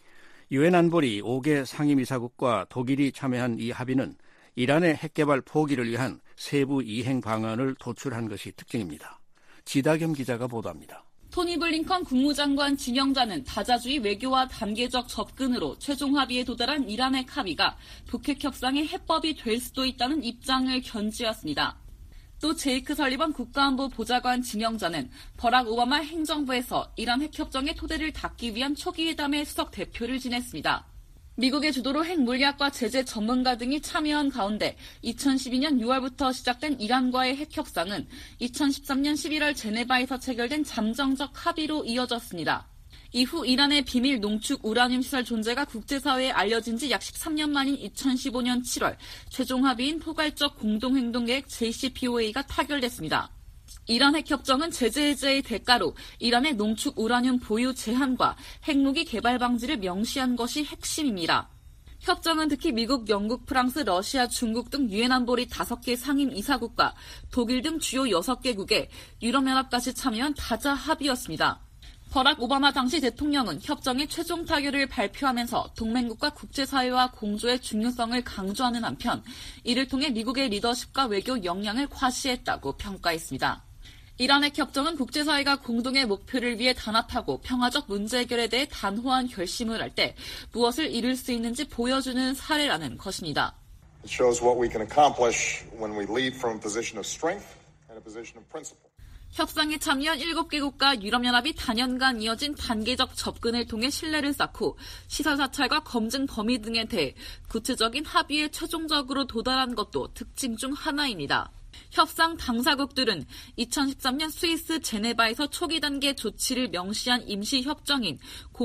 유엔 안보리 5개 상임이사국과 독일이 참여한 이 합의는 이란의 핵개발 포기를 위한 세부 이행 방안을 도출한 것이 특징입니다. 지다겸 기자가 보도합니다. 토니 블링컨 국무장관 지명자는 다자주의 외교와 단계적 접근으로 최종 합의에 도달한 이란 핵 합의가 북핵 협상의 해법이 될 수도 있다는 입장을 견지했습니다. 또 제이크 설리번 국가안보 보좌관 지명자는 버락 오바마 행정부에서 이란 핵협정의 토대를 닦기 위한 초기 회담의 수석 대표를 지냈습니다. 미국의 주도로 핵 물리학과 제재 전문가 등이 참여한 가운데 2012년 6월부터 시작된 이란과의 핵 협상은 2013년 11월 제네바에서 체결된 잠정적 합의로 이어졌습니다. 이후 이란의 비밀 농축 우라늄 시설 존재가 국제사회에 알려진 지 약 13년 만인 2015년 7월 최종 합의인 포괄적 공동행동계획 JCPOA가 타결됐습니다. 이란 핵협정은 제재 해제의 대가로 이란의 농축 우라늄 보유 제한과 핵무기 개발 방지를 명시한 것이 핵심입니다. 협정은 특히 미국, 영국, 프랑스, 러시아, 중국 등 유엔 안보리 5개 상임 이사국과 독일 등 주요 6개국에 유럽연합까지 참여한 다자 합의였습니다. 버락 오바마 당시 대통령은 협정의 최종 타결을 발표하면서 동맹국과 국제사회와 공조의 중요성을 강조하는 한편 이를 통해 미국의 리더십과 외교 역량을 과시했다고 평가했습니다. 이란 핵 협정은 국제사회가 공동의 목표를 위해 단합하고 평화적 문제 해결에 대해 단호한 결심을 할 때 무엇을 이룰 수 있는지 보여주는 사례라는 것입니다. It shows what we can accomplish when we lead from a position of strength and a position of principle. 협상에 참여한 7개국과 유럽연합이 단연간 이어진 단계적 접근을 통해 신뢰를 쌓고 시설 사찰과 검증 범위 등에 대해 구체적인 합의에 최종적으로 도달한 것도 특징 중 하나입니다. 협상 당사국들은 2013년 스위스 제네바에서 초기 단계 조치를 명시한 임시협정인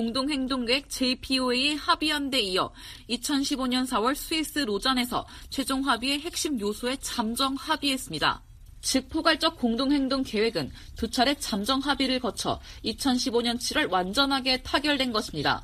공동행동계획 JPOA에 합의한 데 이어 2015년 4월 스위스 로잔에서 최종 합의의 핵심 요소에 잠정 합의했습니다. 즉 포괄적 공동행동 계획은 두 차례 잠정 합의를 거쳐 2015년 7월 완전하게 타결된 것입니다.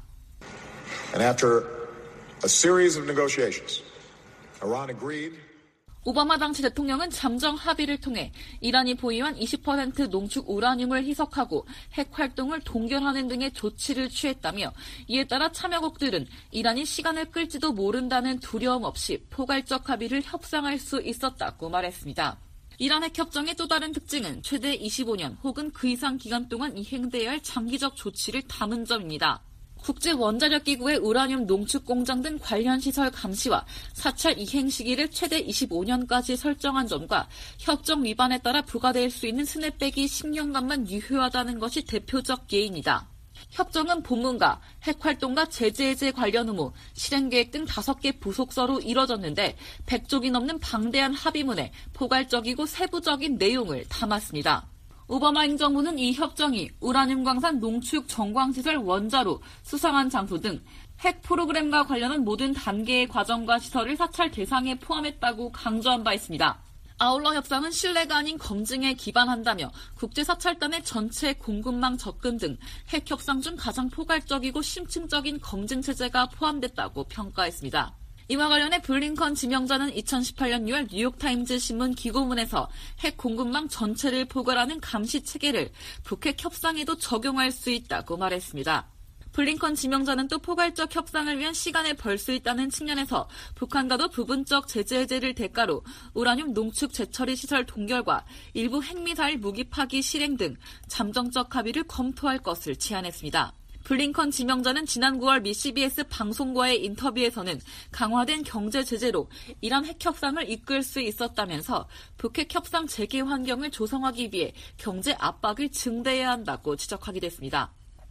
And after a series of negotiations, Iran agreed. 오바마 당시 대통령은 잠정 합의를 통해 이란이 보유한 20% 농축 우라늄을 희석하고 핵 활동을 동결하는 등의 조치를 취했다며 이에 따라 참여국들은 이란이 시간을 끌지도 모른다는 두려움 없이 포괄적 합의를 협상할 수 있었다고 말했습니다. 이란 핵 협정의 또 다른 특징은 최대 25년 혹은 그 이상 기간 동안 이행돼야 할 장기적 조치를 담은 점입니다. 국제원자력기구의 우라늄 농축 공장 등 관련 시설 감시와 사찰 이행 시기를 최대 25년까지 설정한 점과 협정 위반에 따라 부과될 수 있는 스냅백이 10년간만 유효하다는 것이 대표적 예입니다. 협정은 본문과 핵활동과 제재 해제 관련 의무, 실행계획 등 5개 부속서로 이뤄졌는데 100쪽이 넘는 방대한 합의문에 포괄적이고 세부적인 내용을 담았습니다. 오바마 행정부는 이 협정이 우라늄 광산 농축 정광시설 원자로, 수상한 장소 등 핵 프로그램과 관련한 모든 단계의 과정과 시설을 사찰 대상에 포함했다고 강조한 바 있습니다. 아울러 협상은 신뢰가 아닌 검증에 기반한다며 국제사찰단의 전체 공급망 접근 등 핵 협상 중 가장 포괄적이고 심층적인 검증 체제가 포함됐다고 평가했습니다. 이와 관련해 블링컨 지명자는 2018년 6월 뉴욕타임즈 신문 기고문에서 핵 공급망 전체를 포괄하는 감시 체계를 북핵 협상에도 적용할 수 있다고 말했습니다. 블링컨 지명자는 또 포괄적 협상을 위한 시간을 벌 수 있다는 측면에서 북한과도 부분적 제재 해제를 대가로 우라늄 농축 재처리 시설 동결과 일부 핵미사일 무기 파기 실행 등 잠정적 합의를 검토할 것을 제안했습니다. 블링컨 지명자는 지난 9월 미 CBS 방송과의 인터뷰에서는 강화된 경제 제재로 이란 핵 협상을 이끌 수 있었다면서 북핵 협상 재개 환경을 조성하기 위해 경제 압박을 증대해야 한다고 지적하기도 했습니다.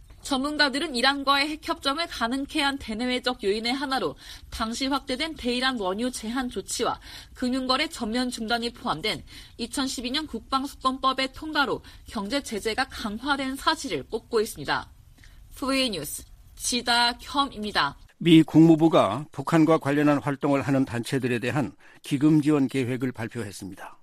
전문가들은 이란과의 핵협정을 가능케 한 대내외적 요인의 하나로 당시 확대된 대이란 원유 제한 조치와 금융거래 전면 중단이 포함된 2012년 국방수권법의 통과로 경제 제재가 강화된 사실을 꼽고 있습니다. VOA 뉴스 지다겸입니다. 미 국무부가 북한과 관련한 활동을 하는 단체들에 대한 기금 지원 계획을 발표했습니다.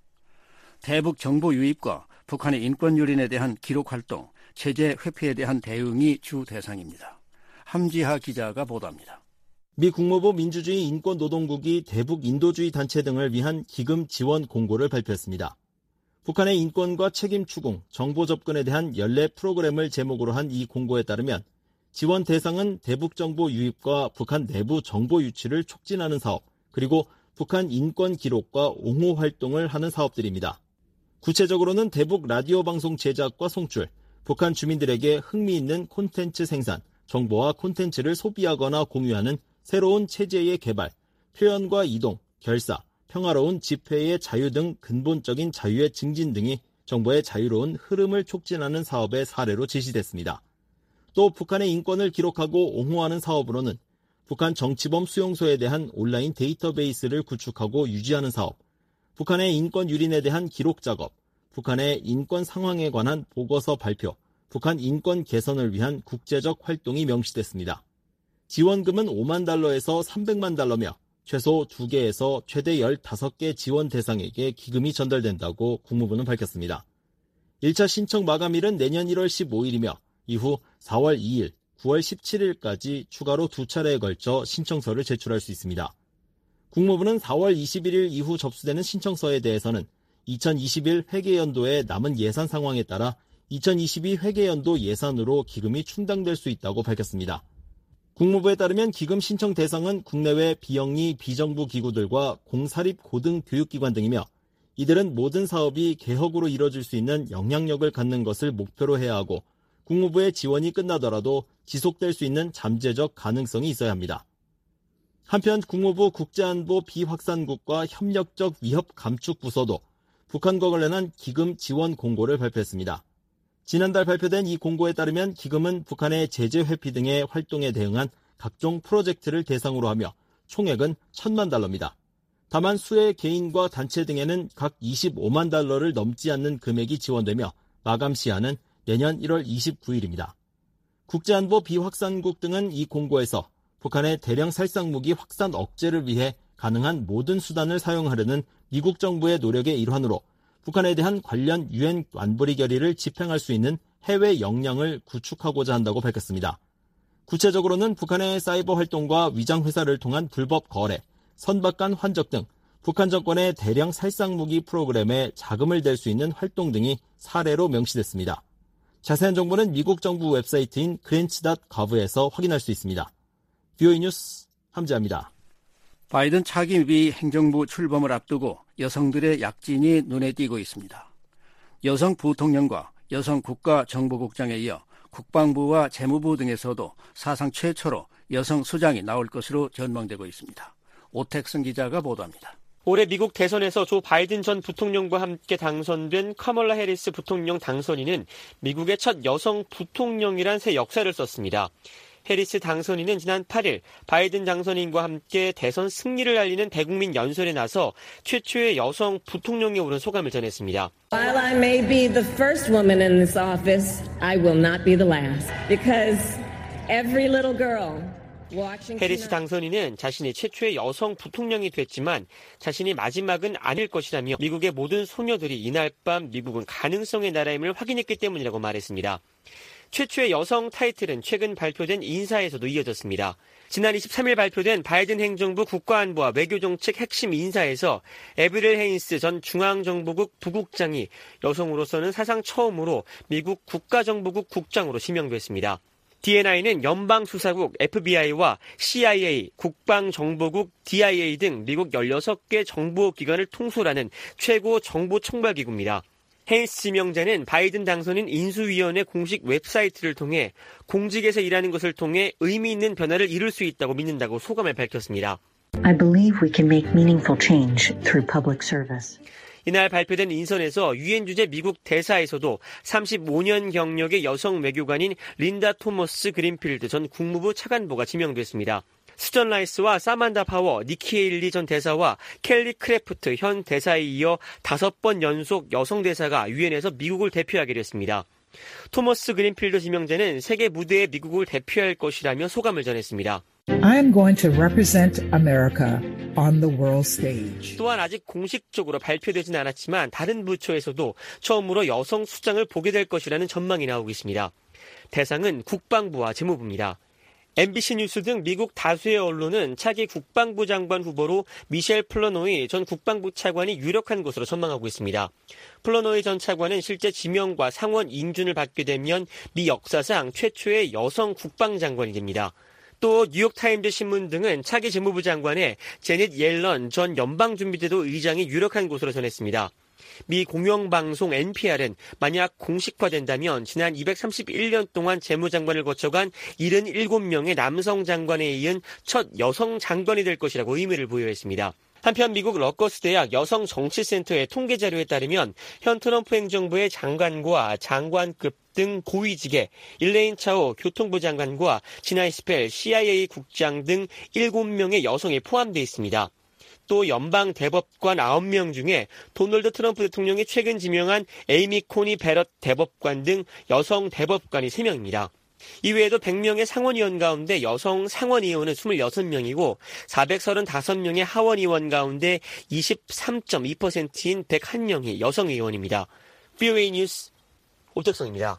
대북 정보 유입과 북한의 인권 유린에 대한 기록 활동, 체제 회피에 대한 대응이 주 대상입니다. 함지하 기자가 보도합니다. 미 국무부 민주주의 인권노동국이 대북 인도주의 단체 등을 위한 기금 지원 공고를 발표했습니다. 북한의 인권과 책임 추궁, 정보 접근에 대한 연례 프로그램을 제목으로 한 이 공고에 따르면 지원 대상은 대북 정보 유입과 북한 내부 정보 유치를 촉진하는 사업, 그리고 북한 인권 기록과 옹호 활동을 하는 사업들입니다. 구체적으로는 대북 라디오 방송 제작과 송출, 북한 주민들에게 흥미있는 콘텐츠 생산, 정보와 콘텐츠를 소비하거나 공유하는 새로운 체제의 개발, 표현과 이동, 결사, 평화로운 집회의 자유 등 근본적인 자유의 증진 등이 정보의 자유로운 흐름을 촉진하는 사업의 사례로 제시됐습니다. 또 북한의 인권을 기록하고 옹호하는 사업으로는 북한 정치범 수용소에 대한 온라인 데이터베이스를 구축하고 유지하는 사업, 북한의 인권 유린에 대한 기록 작업, 북한의 인권 상황에 관한 보고서 발표, 북한 인권 개선을 위한 국제적 활동이 명시됐습니다. 지원금은 $50,000에서 $300만 최소 2개에서 최대 15개 지원 대상에게 기금이 전달된다고 국무부는 밝혔습니다. 1차 신청 마감일은 내년 1월 15일이며 이후 4월 2일, 9월 17일까지 추가로 2차례에 걸쳐 신청서를 제출할 수 있습니다. 국무부는 4월 21일 이후 접수되는 신청서에 대해서는 2021 회계연도의 남은 예산 상황에 따라 2022 회계연도 예산으로 기금이 충당될 수 있다고 밝혔습니다. 국무부에 따르면 기금 신청 대상은 국내외 비영리 비정부 기구들과 공사립 고등교육기관 등이며 이들은 모든 사업이 개혁으로 이뤄질 수 있는 영향력을 갖는 것을 목표로 해야 하고 국무부의 지원이 끝나더라도 지속될 수 있는 잠재적 가능성이 있어야 합니다. 한편 국무부 국제안보 비확산국과 협력적 위협 감축 부서도 북한과 관련한 기금 지원 공고를 발표했습니다. 지난달 발표된 이 공고에 따르면 기금은 북한의 제재 회피 등의 활동에 대응한 각종 프로젝트를 대상으로 하며 총액은 $10,000,000입니다. 다만 수의 개인과 단체 등에는 각 $250,000를 넘지 않는 금액이 지원되며 마감 시한은 내년 1월 29일입니다. 국제안보 비확산국 등은 이 공고에서 북한의 대량 살상무기 확산 억제를 위해 가능한 모든 수단을 사용하려는 미국 정부의 노력의 일환으로 북한에 대한 관련 유엔 안보리 결의를 집행할 수 있는 해외 역량을 구축하고자 한다고 밝혔습니다. 구체적으로는 북한의 사이버 활동과 위장회사를 통한 불법 거래, 선박간 환적 등 북한 정권의 대량 살상무기 프로그램에 자금을 댈 수 있는 활동 등이 사례로 명시됐습니다. 자세한 정보는 미국 정부 웹사이트인 grants.gov에서 확인할 수 있습니다. VOA 뉴스 함지아입니다. 바이든 차기 미 행정부 출범을 앞두고 여성들의 약진이 눈에 띄고 있습니다. 여성 부통령과 여성 국가정보국장에 이어 국방부와 재무부 등에서도 사상 최초로 여성 수장이 나올 것으로 전망되고 있습니다. 오택승 기자가 보도합니다. 올해 미국 대선에서 조 바이든 전 부통령과 함께 당선된 카멀라 해리스 부통령 당선인은 미국의 첫 여성 부통령이란 새 역사를 썼습니다. 해리스 당선인은 지난 8일 바이든 당선인과 함께 대선 승리를 알리는 대국민 연설에 나서 최초의 여성 부통령에 오른 소감을 전했습니다. While I may be the first woman in this office, I will not be the last. Because every little girl 해리스 당선인은 자신이 최초의 여성 부통령이 됐지만 자신이 마지막은 아닐 것이라며 미국의 모든 소녀들이 이날 밤 미국은 가능성의 나라임을 확인했기 때문이라고 말했습니다. 최초의 여성 타이틀은 최근 발표된 인사에서도 이어졌습니다. 지난 23일 발표된 바이든 행정부 국가안보와 외교정책 핵심 인사에서 에브릴 헤인스 전 중앙정보국 부국장이 여성으로서는 사상 처음으로 미국 국가정보국 국장으로 지명됐습니다. DNI는 연방수사국 FBI와 CIA, 국방정보국 DIA 등 미국 16개 정보기관을 통솔하는 최고 정보총괄기구입니다. 헤인스 지명자는 바이든 당선인 인수위원회 공식 웹사이트를 통해 공직에서 일하는 것을 통해 의미 있는 변화를 이룰 수 있다고 믿는다고 소감을 밝혔습니다. I believe we can make meaningful change through public service. 이날 발표된 인선에서 유엔 주재 미국 대사에서도 35년 경력의 여성 외교관인 린다 토머스 그린필드 전 국무부 차관보가 지명됐습니다. 수전 라이스와 사만다 파워, 니키 헤일리 전 대사와 켈리 크래프트 현 대사에 이어 5번 연속 여성 대사가 유엔에서 미국을 대표하게 됐습니다. 토머스 그린필드 지명자는 세계 무대에 미국을 대표할 것이라며 소감을 전했습니다. I am going to represent America on the world stage. 또한 아직 공식적으로 발표되진 않았지만 다른 부처에서도 처음으로 여성 수장을 보게 될 것이라는 전망이 나오고 있습니다. 대상은 국방부와 재무부입니다. MBC 뉴스 등 미국 다수의 언론은 차기 국방부 장관 후보로 미셸 플러노이 전 국방부 차관이 유력한 것으로 전망하고 있습니다. 플러노이 전 차관은 실제 지명과 상원 인준을 받게 되면 미 역사상 최초의 여성 국방장관이 됩니다. 또 뉴욕타임즈 신문 등은 차기 재무부 장관에 제닛 옐런 전 연방준비제도 의장이 유력한 것으로 전했습니다. 미 공영방송 NPR은 만약 공식화된다면 지난 231년 동안 재무장관을 거쳐간 77명의 남성 장관에 이은 첫 여성 장관이 될 것이라고 의미를 부여했습니다. 한편 미국 러커스 대학 여성정치센터의 통계 자료에 따르면 현 트럼프 행정부의 장관과 장관급 등 고위직에 일레인 차오 교통부 장관과 지나이 스펠 CIA 국장 등 7명의 여성이 포함되어 있습니다. 또 연방 대법관 9명 중에 도널드 트럼프 대통령이 최근 지명한 에이미 코니 베럿 대법관 등 여성 대법관이 3명입니다. 이외에도 100명의 상원의원 가운데 여성 상원의원은 26명이고 435명의 하원의원 가운데 23.2%인 101명이 여성의원입니다. VOA 뉴스 오택성입니다.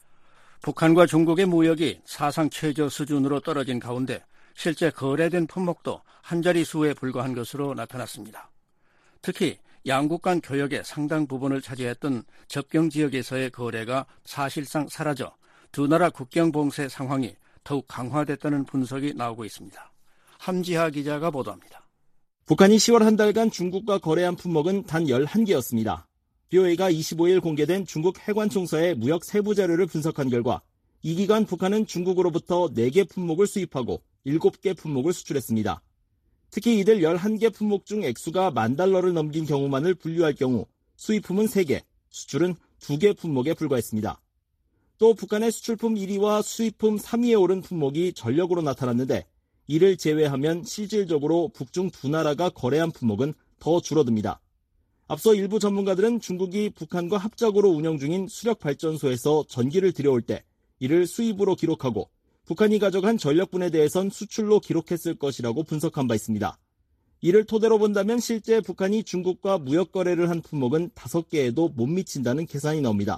북한과 중국의 무역이 사상 최저 수준으로 떨어진 가운데 실제 거래된 품목도 한 자릿수에 불과한 것으로 나타났습니다. 특히 양국 간 교역의 상당 부분을 차지했던 접경 지역에서의 거래가 사실상 사라져 두 나라 국경 봉쇄 상황이 더욱 강화됐다는 분석이 나오고 있습니다. 함지하 기자가 보도합니다. 북한이 10월 한 달간 중국과 거래한 품목은 단 11개였습니다. BOA가 25일 공개된 중국 해관총서의 무역 세부 자료를 분석한 결과 이 기간 북한은 중국으로부터 4개 품목을 수입하고 7개 품목을 수출했습니다. 특히 이들 11개 품목 중 액수가 $10,000를 넘긴 경우만을 분류할 경우 수입품은 3개, 수출은 2개 품목에 불과했습니다. 또 북한의 수출품 1위와 수입품 3위에 오른 품목이 전력으로 나타났는데 이를 제외하면 실질적으로 북중 두 나라가 거래한 품목은 더 줄어듭니다. 앞서 일부 전문가들은 중국이 북한과 합작으로 운영 중인 수력발전소에서 전기를 들여올 때 이를 수입으로 기록하고 북한이 가져간 전력분에 대해선 수출로 기록했을 것이라고 분석한 바 있습니다. 이를 토대로 본다면 실제 북한이 중국과 무역 거래를 한 품목은 5개에도 못 미친다는 계산이 나옵니다.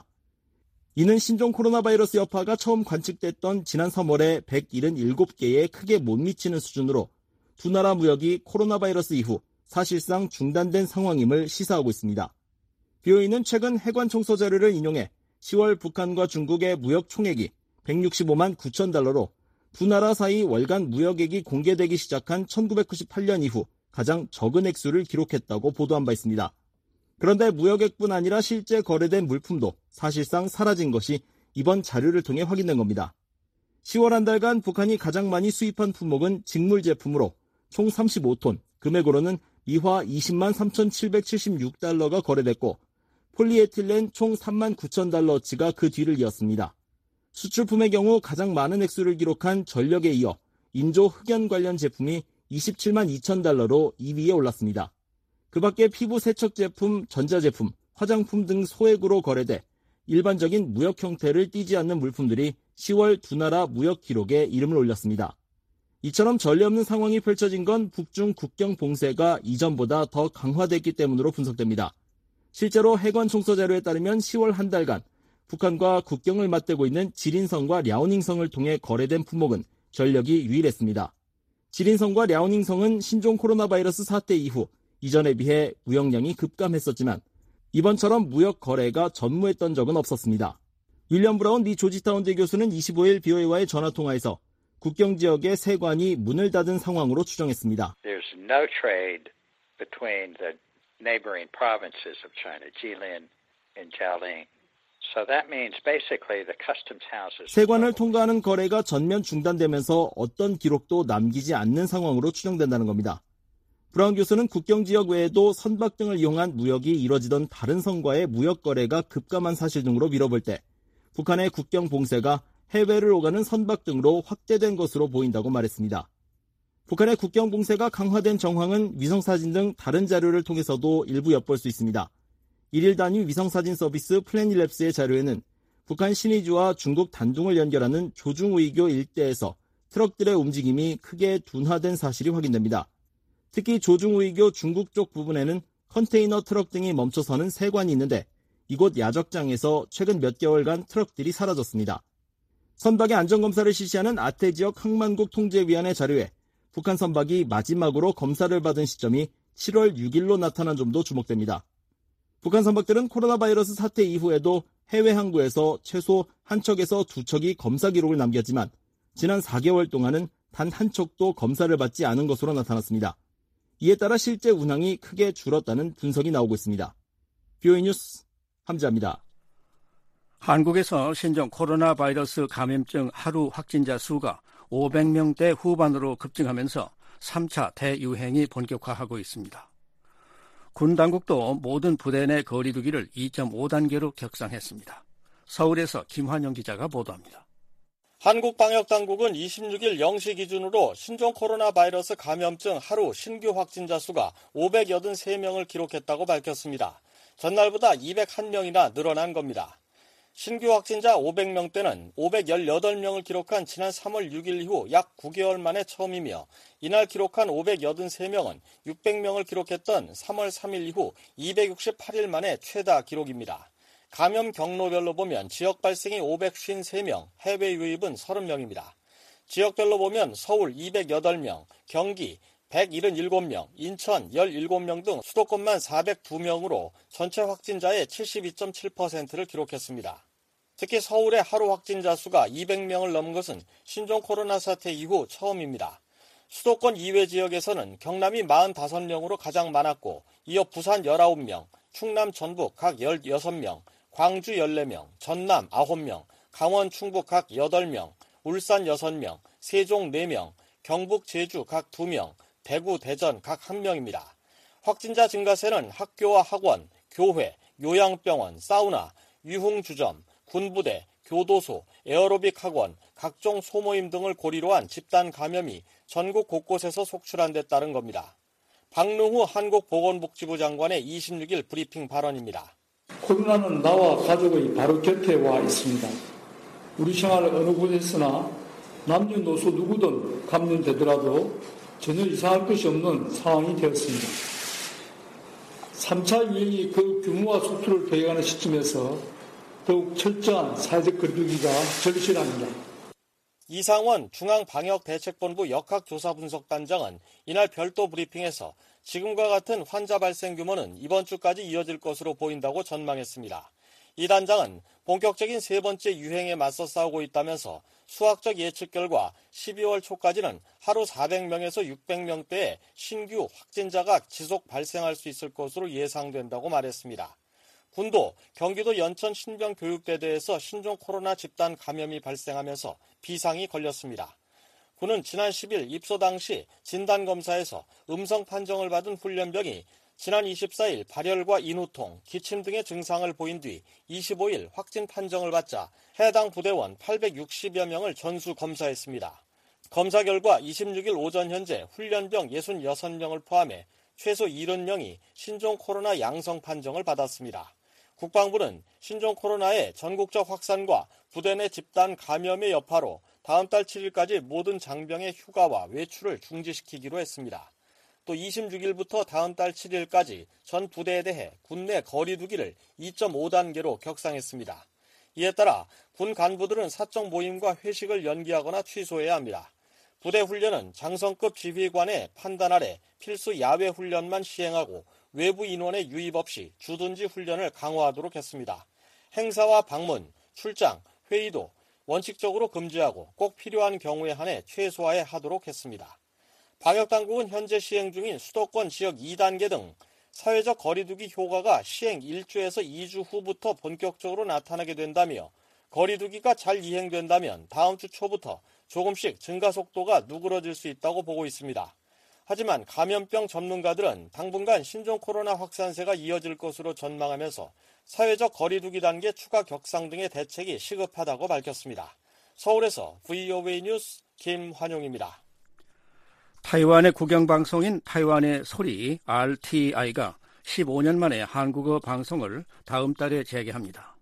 이는 신종 코로나 바이러스 여파가 처음 관측됐던 지난 3월에 177개에 크게 못 미치는 수준으로 두 나라 무역이 코로나 바이러스 이후 사실상 중단된 상황임을 시사하고 있습니다. BOA는 최근 해관총서 자료를 인용해 10월 북한과 중국의 무역 총액이 $165만 9천 달러로 두 나라 사이 월간 무역액이 공개되기 시작한 1998년 이후 가장 적은 액수를 기록했다고 보도한 바 있습니다. 그런데 무역액뿐 아니라 실제 거래된 물품도 사실상 사라진 것이 이번 자료를 통해 확인된 겁니다. 10월 한 달간 북한이 가장 많이 수입한 품목은 직물 제품으로 총 35톤, 금액으로는 미화 20만 3,776달러가 거래됐고 폴리에틸렌 총 3만 9천 달러어치가 그 뒤를 이었습니다. 수출품의 경우 가장 많은 액수를 기록한 전력에 이어 인조 흑연 관련 제품이 27만 2천 달러로 2위에 올랐습니다. 그 밖에 피부 세척 제품, 전자제품, 화장품 등 소액으로 거래돼 일반적인 무역 형태를 띠지 않는 물품들이 10월 두 나라 무역 기록에 이름을 올렸습니다. 이처럼 전례 없는 상황이 펼쳐진 건 북중 국경 봉쇄가 이전보다 더 강화됐기 때문으로 분석됩니다. 실제로 해관 총서 자료에 따르면 10월 한 달간 북한과 국경을 맞대고 있는 지린성과 랴오닝성을 통해 거래된 품목은 전력이 유일했습니다. 지린성과 랴오닝성은 신종 코로나 바이러스 사태 이후 이전에 비해 무역량이 급감했었지만 이번처럼 무역 거래가 전무했던 적은 없었습니다. 윌리엄 브라운 미 조지타운대 교수는 25일 BOA와의 전화통화에서 국경 지역의 세관이 문을 닫은 상황으로 추정했습니다. There's no trade between the neighboring provinces of China, Jilin and Jialing. So that means basically the customs houses. 세관을 통과하는 거래가 전면 중단되면서 어떤 기록도 남기지 않는 상황으로 추정된다는 겁니다. 브라운 교수는 국경 지역 외에도 선박 등을 이용한 무역이 이뤄지던 다른 성과의 무역 거래가 급감한 사실 등으로 미뤄볼 때 북한의 국경 봉쇄가 해외를 오가는 선박 등으로 확대된 것으로 보인다고 말했습니다. 북한의 국경 봉쇄가 강화된 정황은 위성사진 등 다른 자료를 통해서도 일부 엿볼 수 있습니다. 일일 단위 위성사진 서비스 플래닛랩스의 자료에는 북한 신의주와 중국 단둥을 연결하는 조중우이교 일대에서 트럭들의 움직임이 크게 둔화된 사실이 확인됩니다. 특히 조중우이교 중국 쪽 부분에는 컨테이너 트럭 등이 멈춰서는 세관이 있는데 이곳 야적장에서 최근 몇 개월간 트럭들이 사라졌습니다. 선박의 안전검사를 실시하는 아태지역 항만국 통제위원회 자료에 북한 선박이 마지막으로 검사를 받은 시점이 7월 6일로 나타난 점도 주목됩니다. 북한 선박들은 코로나 바이러스 사태 이후에도 해외 항구에서 최소 한 척에서 두 척이 검사 기록을 남겼지만 지난 4개월 동안은 단 한 척도 검사를 받지 않은 것으로 나타났습니다. 이에 따라 실제 운항이 크게 줄었다는 분석이 나오고 있습니다. BOA 뉴스 함지아입니다. 한국에서 신종 코로나 바이러스 감염증 하루 확진자 수가 500명대 후반으로 급증하면서 3차 대유행이 본격화하고 있습니다. 군 당국도 모든 부대 내 거리 두기를 2.5단계로 격상했습니다. 서울에서 김환영 기자가 보도합니다. 한국방역당국은 26일 0시 기준으로 신종 코로나 바이러스 감염증 하루 신규 확진자 수가 583명을 기록했다고 밝혔습니다. 전날보다 201명이나 늘어난 겁니다. 신규 확진자 500명대는 518명을 기록한 지난 3월 6일 이후 약 9개월 만에 처음이며 이날 기록한 583명은 600명을 기록했던 3월 3일 이후 268일 만에 최다 기록입니다. 감염 경로별로 보면 지역 발생이 553명, 해외 유입은 30명입니다. 지역별로 보면 서울 208명, 경기 177명, 인천 17명 등 수도권만 402명으로 전체 확진자의 72.7%를 기록했습니다. 특히 서울의 하루 확진자 수가 200명을 넘은 것은 신종 코로나 사태 이후 처음입니다. 수도권 이외 지역에서는 경남이 45명으로 가장 많았고 이어 부산 19명, 충남 전북 각 16명, 광주 14명, 전남 9명, 강원 충북 각 8명, 울산 6명, 세종 4명, 경북 제주 각 2명, 대구 대전 각 1명입니다. 확진자 증가세는 학교와 학원, 교회, 요양병원, 사우나, 유흥주점, 군부대, 교도소, 에어로빅 학원, 각종 소모임 등을 고리로 한 집단 감염이 전국 곳곳에서 속출한 데 따른 겁니다. 박능후 한국보건복지부 장관의 26일 브리핑 발언입니다. 코로나는 나와 가족의 바로 곁에 와 있습니다. 우리 생활 어느 곳에서나 남녀노소 누구든 감염되더라도 전혀 이상할 것이 없는 상황이 되었습니다. 3차 유행이 그 규모와 속도를 더해가는 시점에서 더욱 철저한 사회적 거리두기가 절실합니다. 이상원 중앙방역대책본부 역학조사분석단장은 이날 별도 브리핑에서 지금과 같은 환자 발생 규모는 이번 주까지 이어질 것으로 보인다고 전망했습니다. 이 단장은 본격적인 세 번째 유행에 맞서 싸우고 있다면서 수학적 예측 결과 12월 초까지는 하루 400명에서 600명대의 신규 확진자가 지속 발생할 수 있을 것으로 예상된다고 말했습니다. 군도 경기도 연천 신병교육대대에서 신종 코로나 집단 감염이 발생하면서 비상이 걸렸습니다. 군은 지난 10일 입소 당시 진단검사에서 음성 판정을 받은 훈련병이 지난 24일 발열과 인후통, 기침 등의 증상을 보인 뒤 25일 확진 판정을 받자 해당 부대원 860여 명을 전수 검사했습니다. 검사 결과 26일 오전 현재 훈련병 66명을 포함해 최소 70명이 신종 코로나 양성 판정을 받았습니다. 국방부는 신종 코로나의 전국적 확산과 부대 내 집단 감염의 여파로 다음 달 7일까지 모든 장병의 휴가와 외출을 중지시키기로 했습니다. 또 26일부터 다음 달 7일까지 전 부대에 대해 군내 거리 두기를 2.5단계로 격상했습니다. 이에 따라 군 간부들은 사적 모임과 회식을 연기하거나 취소해야 합니다. 부대 훈련은 장성급 지휘관의 판단 아래 필수 야외 훈련만 시행하고 외부 인원의 유입 없이 주둔지 훈련을 강화하도록 했습니다. 행사와 방문, 출장, 회의도 원칙적으로 금지하고 꼭 필요한 경우에 한해 최소화해 하도록 했습니다. 방역당국은 현재 시행 중인 수도권 지역 2단계 등 사회적 거리두기 효과가 시행 1주에서 2주 후부터 본격적으로 나타나게 된다며 거리두기가 잘 이행된다면 다음 주 초부터 조금씩 증가 속도가 누그러질 수 있다고 보고 있습니다. 하지만 감염병 전문가들은 당분간 신종 코로나 확산세가 이어질 것으로 전망하면서 사회적 거리두기 단계 추가 격상 등의 대책이 시급하다고 밝혔습니다. 서울에서 VOA 뉴스 김환용입니다. 타이완의 국영방송인 타이완의 소리 RTI가 15년 만에 한국어 방송을 다음 달에 재개합니다.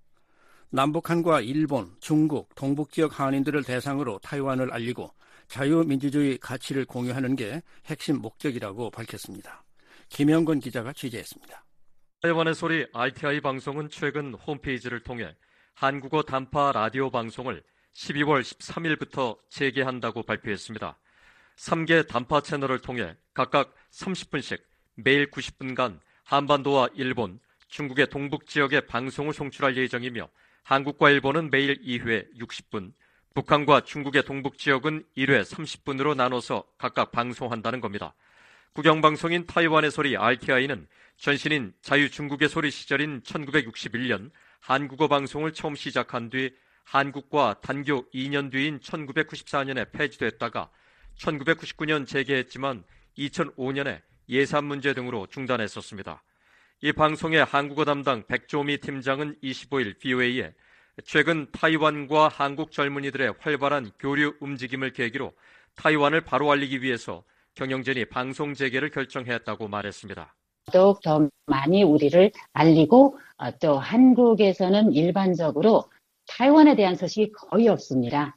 남북한과 일본, 중국, 동북지역 한인들을 대상으로 타이완을 알리고 자유민주주의 가치를 공유하는 게 핵심 목적이라고 밝혔습니다. 김영건 기자가 취재했습니다. 타이완의 소리 RTI 방송은 최근 홈페이지를 통해 한국어 단파 라디오 방송을 12월 13일부터 재개한다고 발표했습니다. 3개 단파 채널을 통해 각각 30분씩 매일 90분간 한반도와 일본, 중국의 동북 지역에 방송을 송출할 예정이며 한국과 일본은 매일 2회 60분, 북한과 중국의 동북 지역은 1회 30분으로 나눠서 각각 방송한다는 겁니다. 국영방송인 타이완의 소리 RTI는 전신인 자유중국의 소리 시절인 1961년 한국어 방송을 처음 시작한 뒤 한국과 단교 2년 뒤인 1994년에 폐지됐다가 1999년 재개했지만 2005년에 예산 문제 등으로 중단했었습니다. 이 방송의 한국어 담당 백조미 팀장은 25일 VOA에 최근 타이완과 한국 젊은이들의 활발한 교류 움직임을 계기로 타이완을 바로 알리기 위해서 경영진이 방송 재개를 결정했다고 말했습니다. 더욱 더 많이 우리를 알리고 또 한국에서는 일반적으로 타이완에 대한 소식이 거의 없습니다.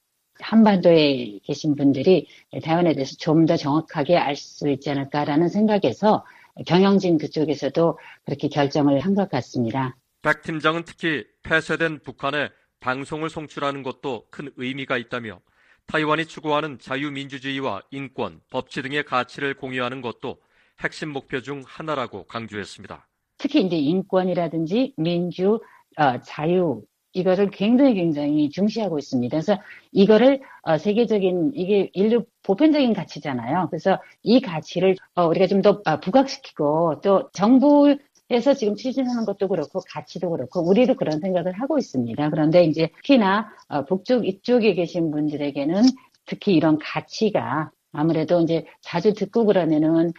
한반도에 계신 분들이 타이완에 대해서 좀 더 정확하게 알 수 있지 않을까라는 생각에서 경영진 그쪽에서도 그렇게 결정을 한 것 같습니다. 백 팀장은 특히 폐쇄된 북한에 방송을 송출하는 것도 큰 의미가 있다며 타이완이 추구하는 자유민주주의와 인권, 법치 등의 가치를 공유하는 것도 핵심 목표 중 하나라고 강조했습니다. 특히 이제 인권이라든지 민주, 자유 이거를 굉장히 중시하고 있습니다. 그래서 이거를 세계적인 이게 인류 보편적인 가치잖아요. 그래서 이 가치를 우리가 좀 더 부각시키고 또 정부에서 지금 추진하는 것도 그렇고 가치도 그렇고 우리도 그런 생각을 하고 있습니다. 그런데 이제 특히나 북쪽 이쪽에 계신 분들에게는 특히 이런 가치가 아무래도 이제 자주 듣고 그러면은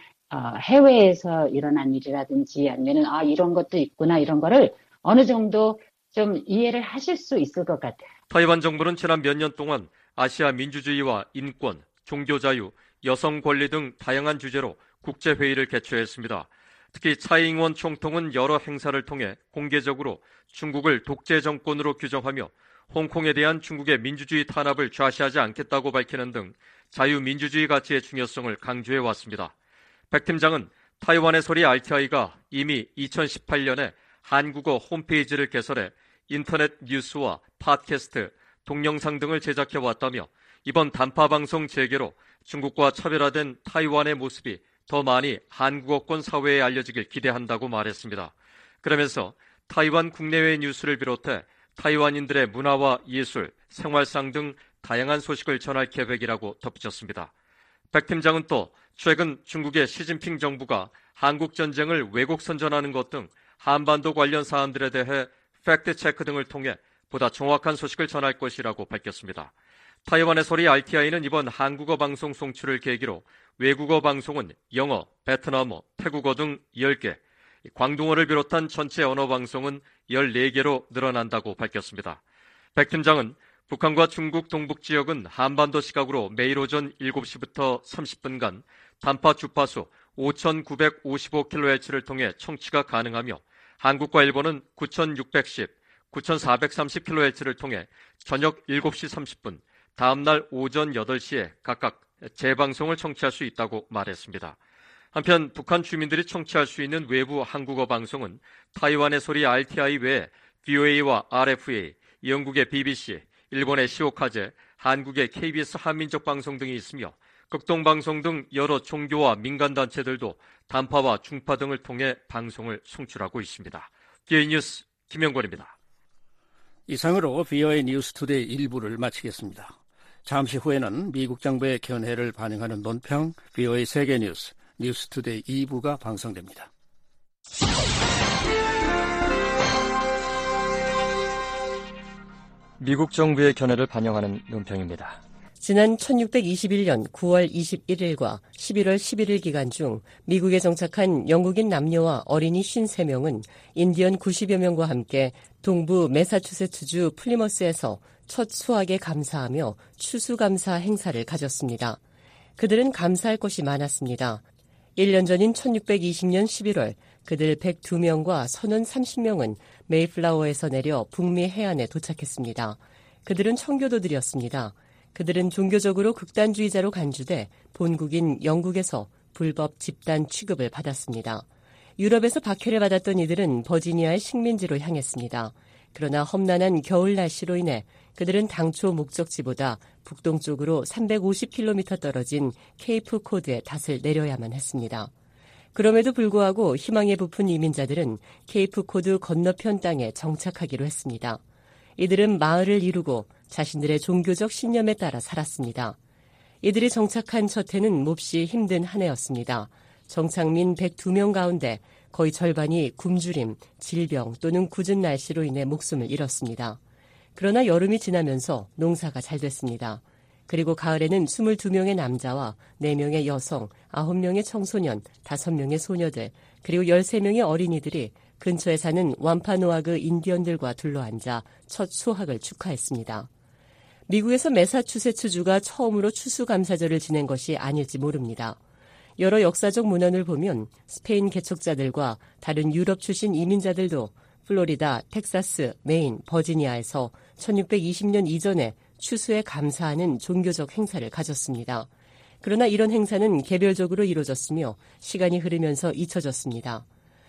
해외에서 일어난 일이라든지 아니면은 이런 것도 있구나 이런 거를 어느 정도 좀 이해를 하실 수 있을 것 같아요. 타이완 정부는 지난 몇 년 동안 아시아 민주주의와 인권, 종교자유, 여성 권리 등 다양한 주제로 국제회의를 개최했습니다. 특히 차이잉원 총통은 여러 행사를 통해 공개적으로 중국을 독재 정권으로 규정하며 홍콩에 대한 중국의 민주주의 탄압을 좌시하지 않겠다고 밝히는 등 자유민주주의 가치의 중요성을 강조해왔습니다. 백 팀장은 타이완의 소리 RTI가 이미 2018년에 한국어 홈페이지를 개설해 인터넷 뉴스와 팟캐스트, 동영상 등을 제작해왔다며 이번 단파방송 재개로 중국과 차별화된 타이완의 모습이 더 많이 한국어권 사회에 알려지길 기대한다고 말했습니다. 그러면서 타이완 국내외 뉴스를 비롯해 타이완인들의 문화와 예술, 생활상 등 다양한 소식을 전할 계획이라고 덧붙였습니다. 백 팀장은 또 최근 중국의 시진핑 정부가 한국 전쟁을 왜곡 선전하는 것 등 한반도 관련 사안들에 대해 팩트체크 등을 통해 보다 정확한 소식을 전할 것이라고 밝혔습니다. 타이완의 소리 RTI는 이번 한국어 방송 송출을 계기로 외국어 방송은 영어, 베트남어, 태국어 등 10개, 광둥어를 비롯한 전체 언어 방송은 14개로 늘어난다고 밝혔습니다. 백 팀장은 북한과 중국 동북 지역은 한반도 시각으로 매일 오전 7시부터 30분간 단파 주파수 5,955kHz를 통해 청취가 가능하며 한국과 일본은 9,610, 9,430kHz를 통해 저녁 7시 30분, 다음날 오전 8시에 각각 재방송을 청취할 수 있다고 말했습니다. 한편 북한 주민들이 청취할 수 있는 외부 한국어 방송은 타이완의 소리 RTI 외에 VOA와 RFA, 영국의 BBC, 일본의 시오카제, 한국의 KBS 한민족 방송 등이 있으며 극동방송 등 여러 종교와 민간단체들도 단파와 중파 등을 통해 방송을 송출하고 있습니다. VOA 뉴스 김영권입니다. 이상으로 VOA 뉴스투데이 1부를 마치겠습니다. 잠시 후에는 미국 정부의 견해를 반영하는 논평 VOA 세계뉴스 뉴스투데이 2부가 방송됩니다. 미국 정부의 견해를 반영하는 논평입니다. 지난 1621년 9월 21일과 11월 11일 기간 중 미국에 정착한 영국인 남녀와 어린이 53명은 인디언 90여 명과 함께 동부 매사추세츠주 플리머스에서 첫 수확에 감사하며 추수감사 행사를 가졌습니다. 그들은 감사할 것이 많았습니다. 1년 전인 1620년 11월 그들 102명과 선원 30명은 메이플라워에서 내려 북미 해안에 도착했습니다. 그들은 청교도들이었습니다. 그들은 종교적으로 극단주의자로 간주돼 본국인 영국에서 불법 집단 취급을 받았습니다. 유럽에서 박해를 받았던 이들은 버지니아의 식민지로 향했습니다. 그러나 험난한 겨울 날씨로 인해 그들은 당초 목적지보다 북동쪽으로 350km 떨어진 케이프 코드에 닷을 내려야만 했습니다. 그럼에도 불구하고 희망에 부푼 이민자들은 케이프 코드 건너편 땅에 정착하기로 했습니다. 이들은 마을을 이루고 자신들의 종교적 신념에 따라 살았습니다. 이들이 정착한 첫 해는 몹시 힘든 한 해였습니다. 정착민 102명 가운데 거의 절반이 굶주림, 질병 또는 굳은 날씨로 인해 목숨을 잃었습니다. 그러나 여름이 지나면서 농사가 잘 됐습니다. 그리고 가을에는 22명의 남자와 4명의 여성, 9명의 청소년, 5명의 소녀들, 그리고 13명의 어린이들이 근처에 사는 완파노아그 인디언들과 둘러앉아 첫 수확을 축하했습니다. 미국에서 매사추세츠주가 처음으로 추수감사절을 지낸 것이 아닐지 모릅니다. 여러 역사적 문헌을 보면 스페인 개척자들과 다른 유럽 출신 이민자들도 플로리다, 텍사스, 메인, 버지니아에서 1620년 이전에 추수에 감사하는 종교적 행사를 가졌습니다. 그러나 이런 행사는 개별적으로 이루어졌으며 시간이 흐르면서 잊혀졌습니다.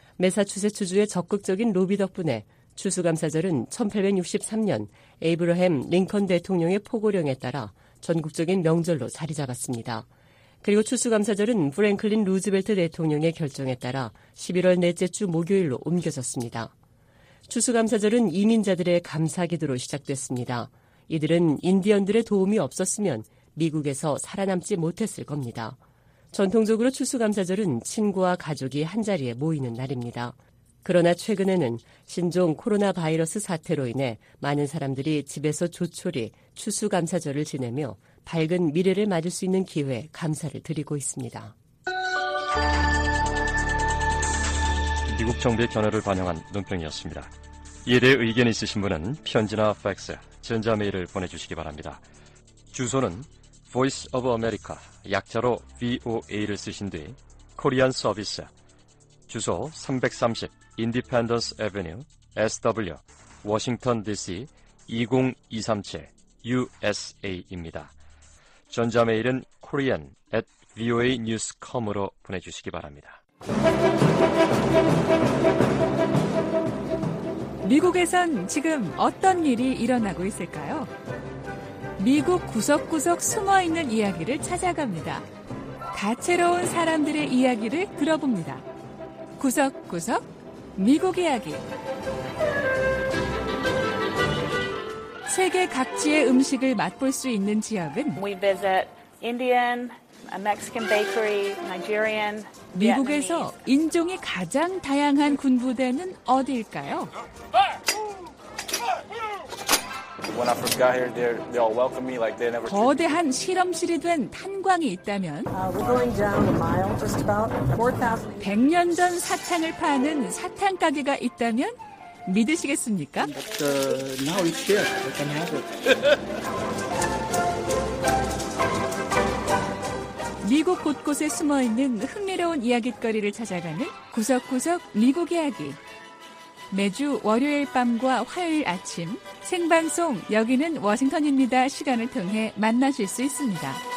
매사추세츠주의 적극적인 로비 덕분에 추수감사절은 1863년 에이브러햄 링컨 대통령의 포고령에 따라 전국적인 명절로 자리 잡았습니다. 그리고 추수감사절은 프랭클린 루즈벨트 대통령의 결정에 따라 11월 넷째 주 목요일로 옮겨졌습니다. 추수감사절은 이민자들의 감사기도로 시작됐습니다. 이들은 인디언들의 도움이 없었으면 미국에서 살아남지 못했을 겁니다. 전통적으로 추수감사절은 친구와 가족이 한자리에 모이는 날입니다. 그러나 최근에는 신종 코로나 바이러스 사태로 인해 많은 사람들이 집에서 조촐히 추수감사절을 지내며 밝은 미래를 맞을 수 있는 기회에 감사를 드리고 있습니다. 미국 정부의 견해를 반영한 논평이었습니다. 이에 대해 의견이 있으신 분은 편지나 팩스, 전자메일을 보내주시기 바랍니다. 주소는 Voice of America, 약자로 VOA를 쓰신 뒤 코리안 서비스, 주소 330 Independence Avenue, SW, 워싱턴 DC 20237 USA입니다. 전자메일은 korean@voanews.com으로 보내주시기 바랍니다. 미국에선 지금 어떤 일이 일어나고 있을까요? 미국 구석구석 숨어있는 이야기를 찾아갑니다. 다채로운 사람들의 이야기를 들어봅니다. 구석구석 미국 이야기. 세계 각지의 음식을 맛볼 수 있는 지역은 We visit Indian, Mexican bakery, Nigerian, 미국에서 인종이 가장 다양한 군부대는 어디일까요? 거대한 실험실이 된 탄광이 있다면 100년 전 사탕을 파는 사탕 가게가 있다면 믿으시겠습니까? 미국 곳곳에 숨어있는 흥미로운 이야깃거리를 찾아가는 구석구석 미국 이야기. 매주 월요일 밤과 화요일 아침 생방송 여기는 워싱턴입니다 시간을 통해 만나실 수 있습니다.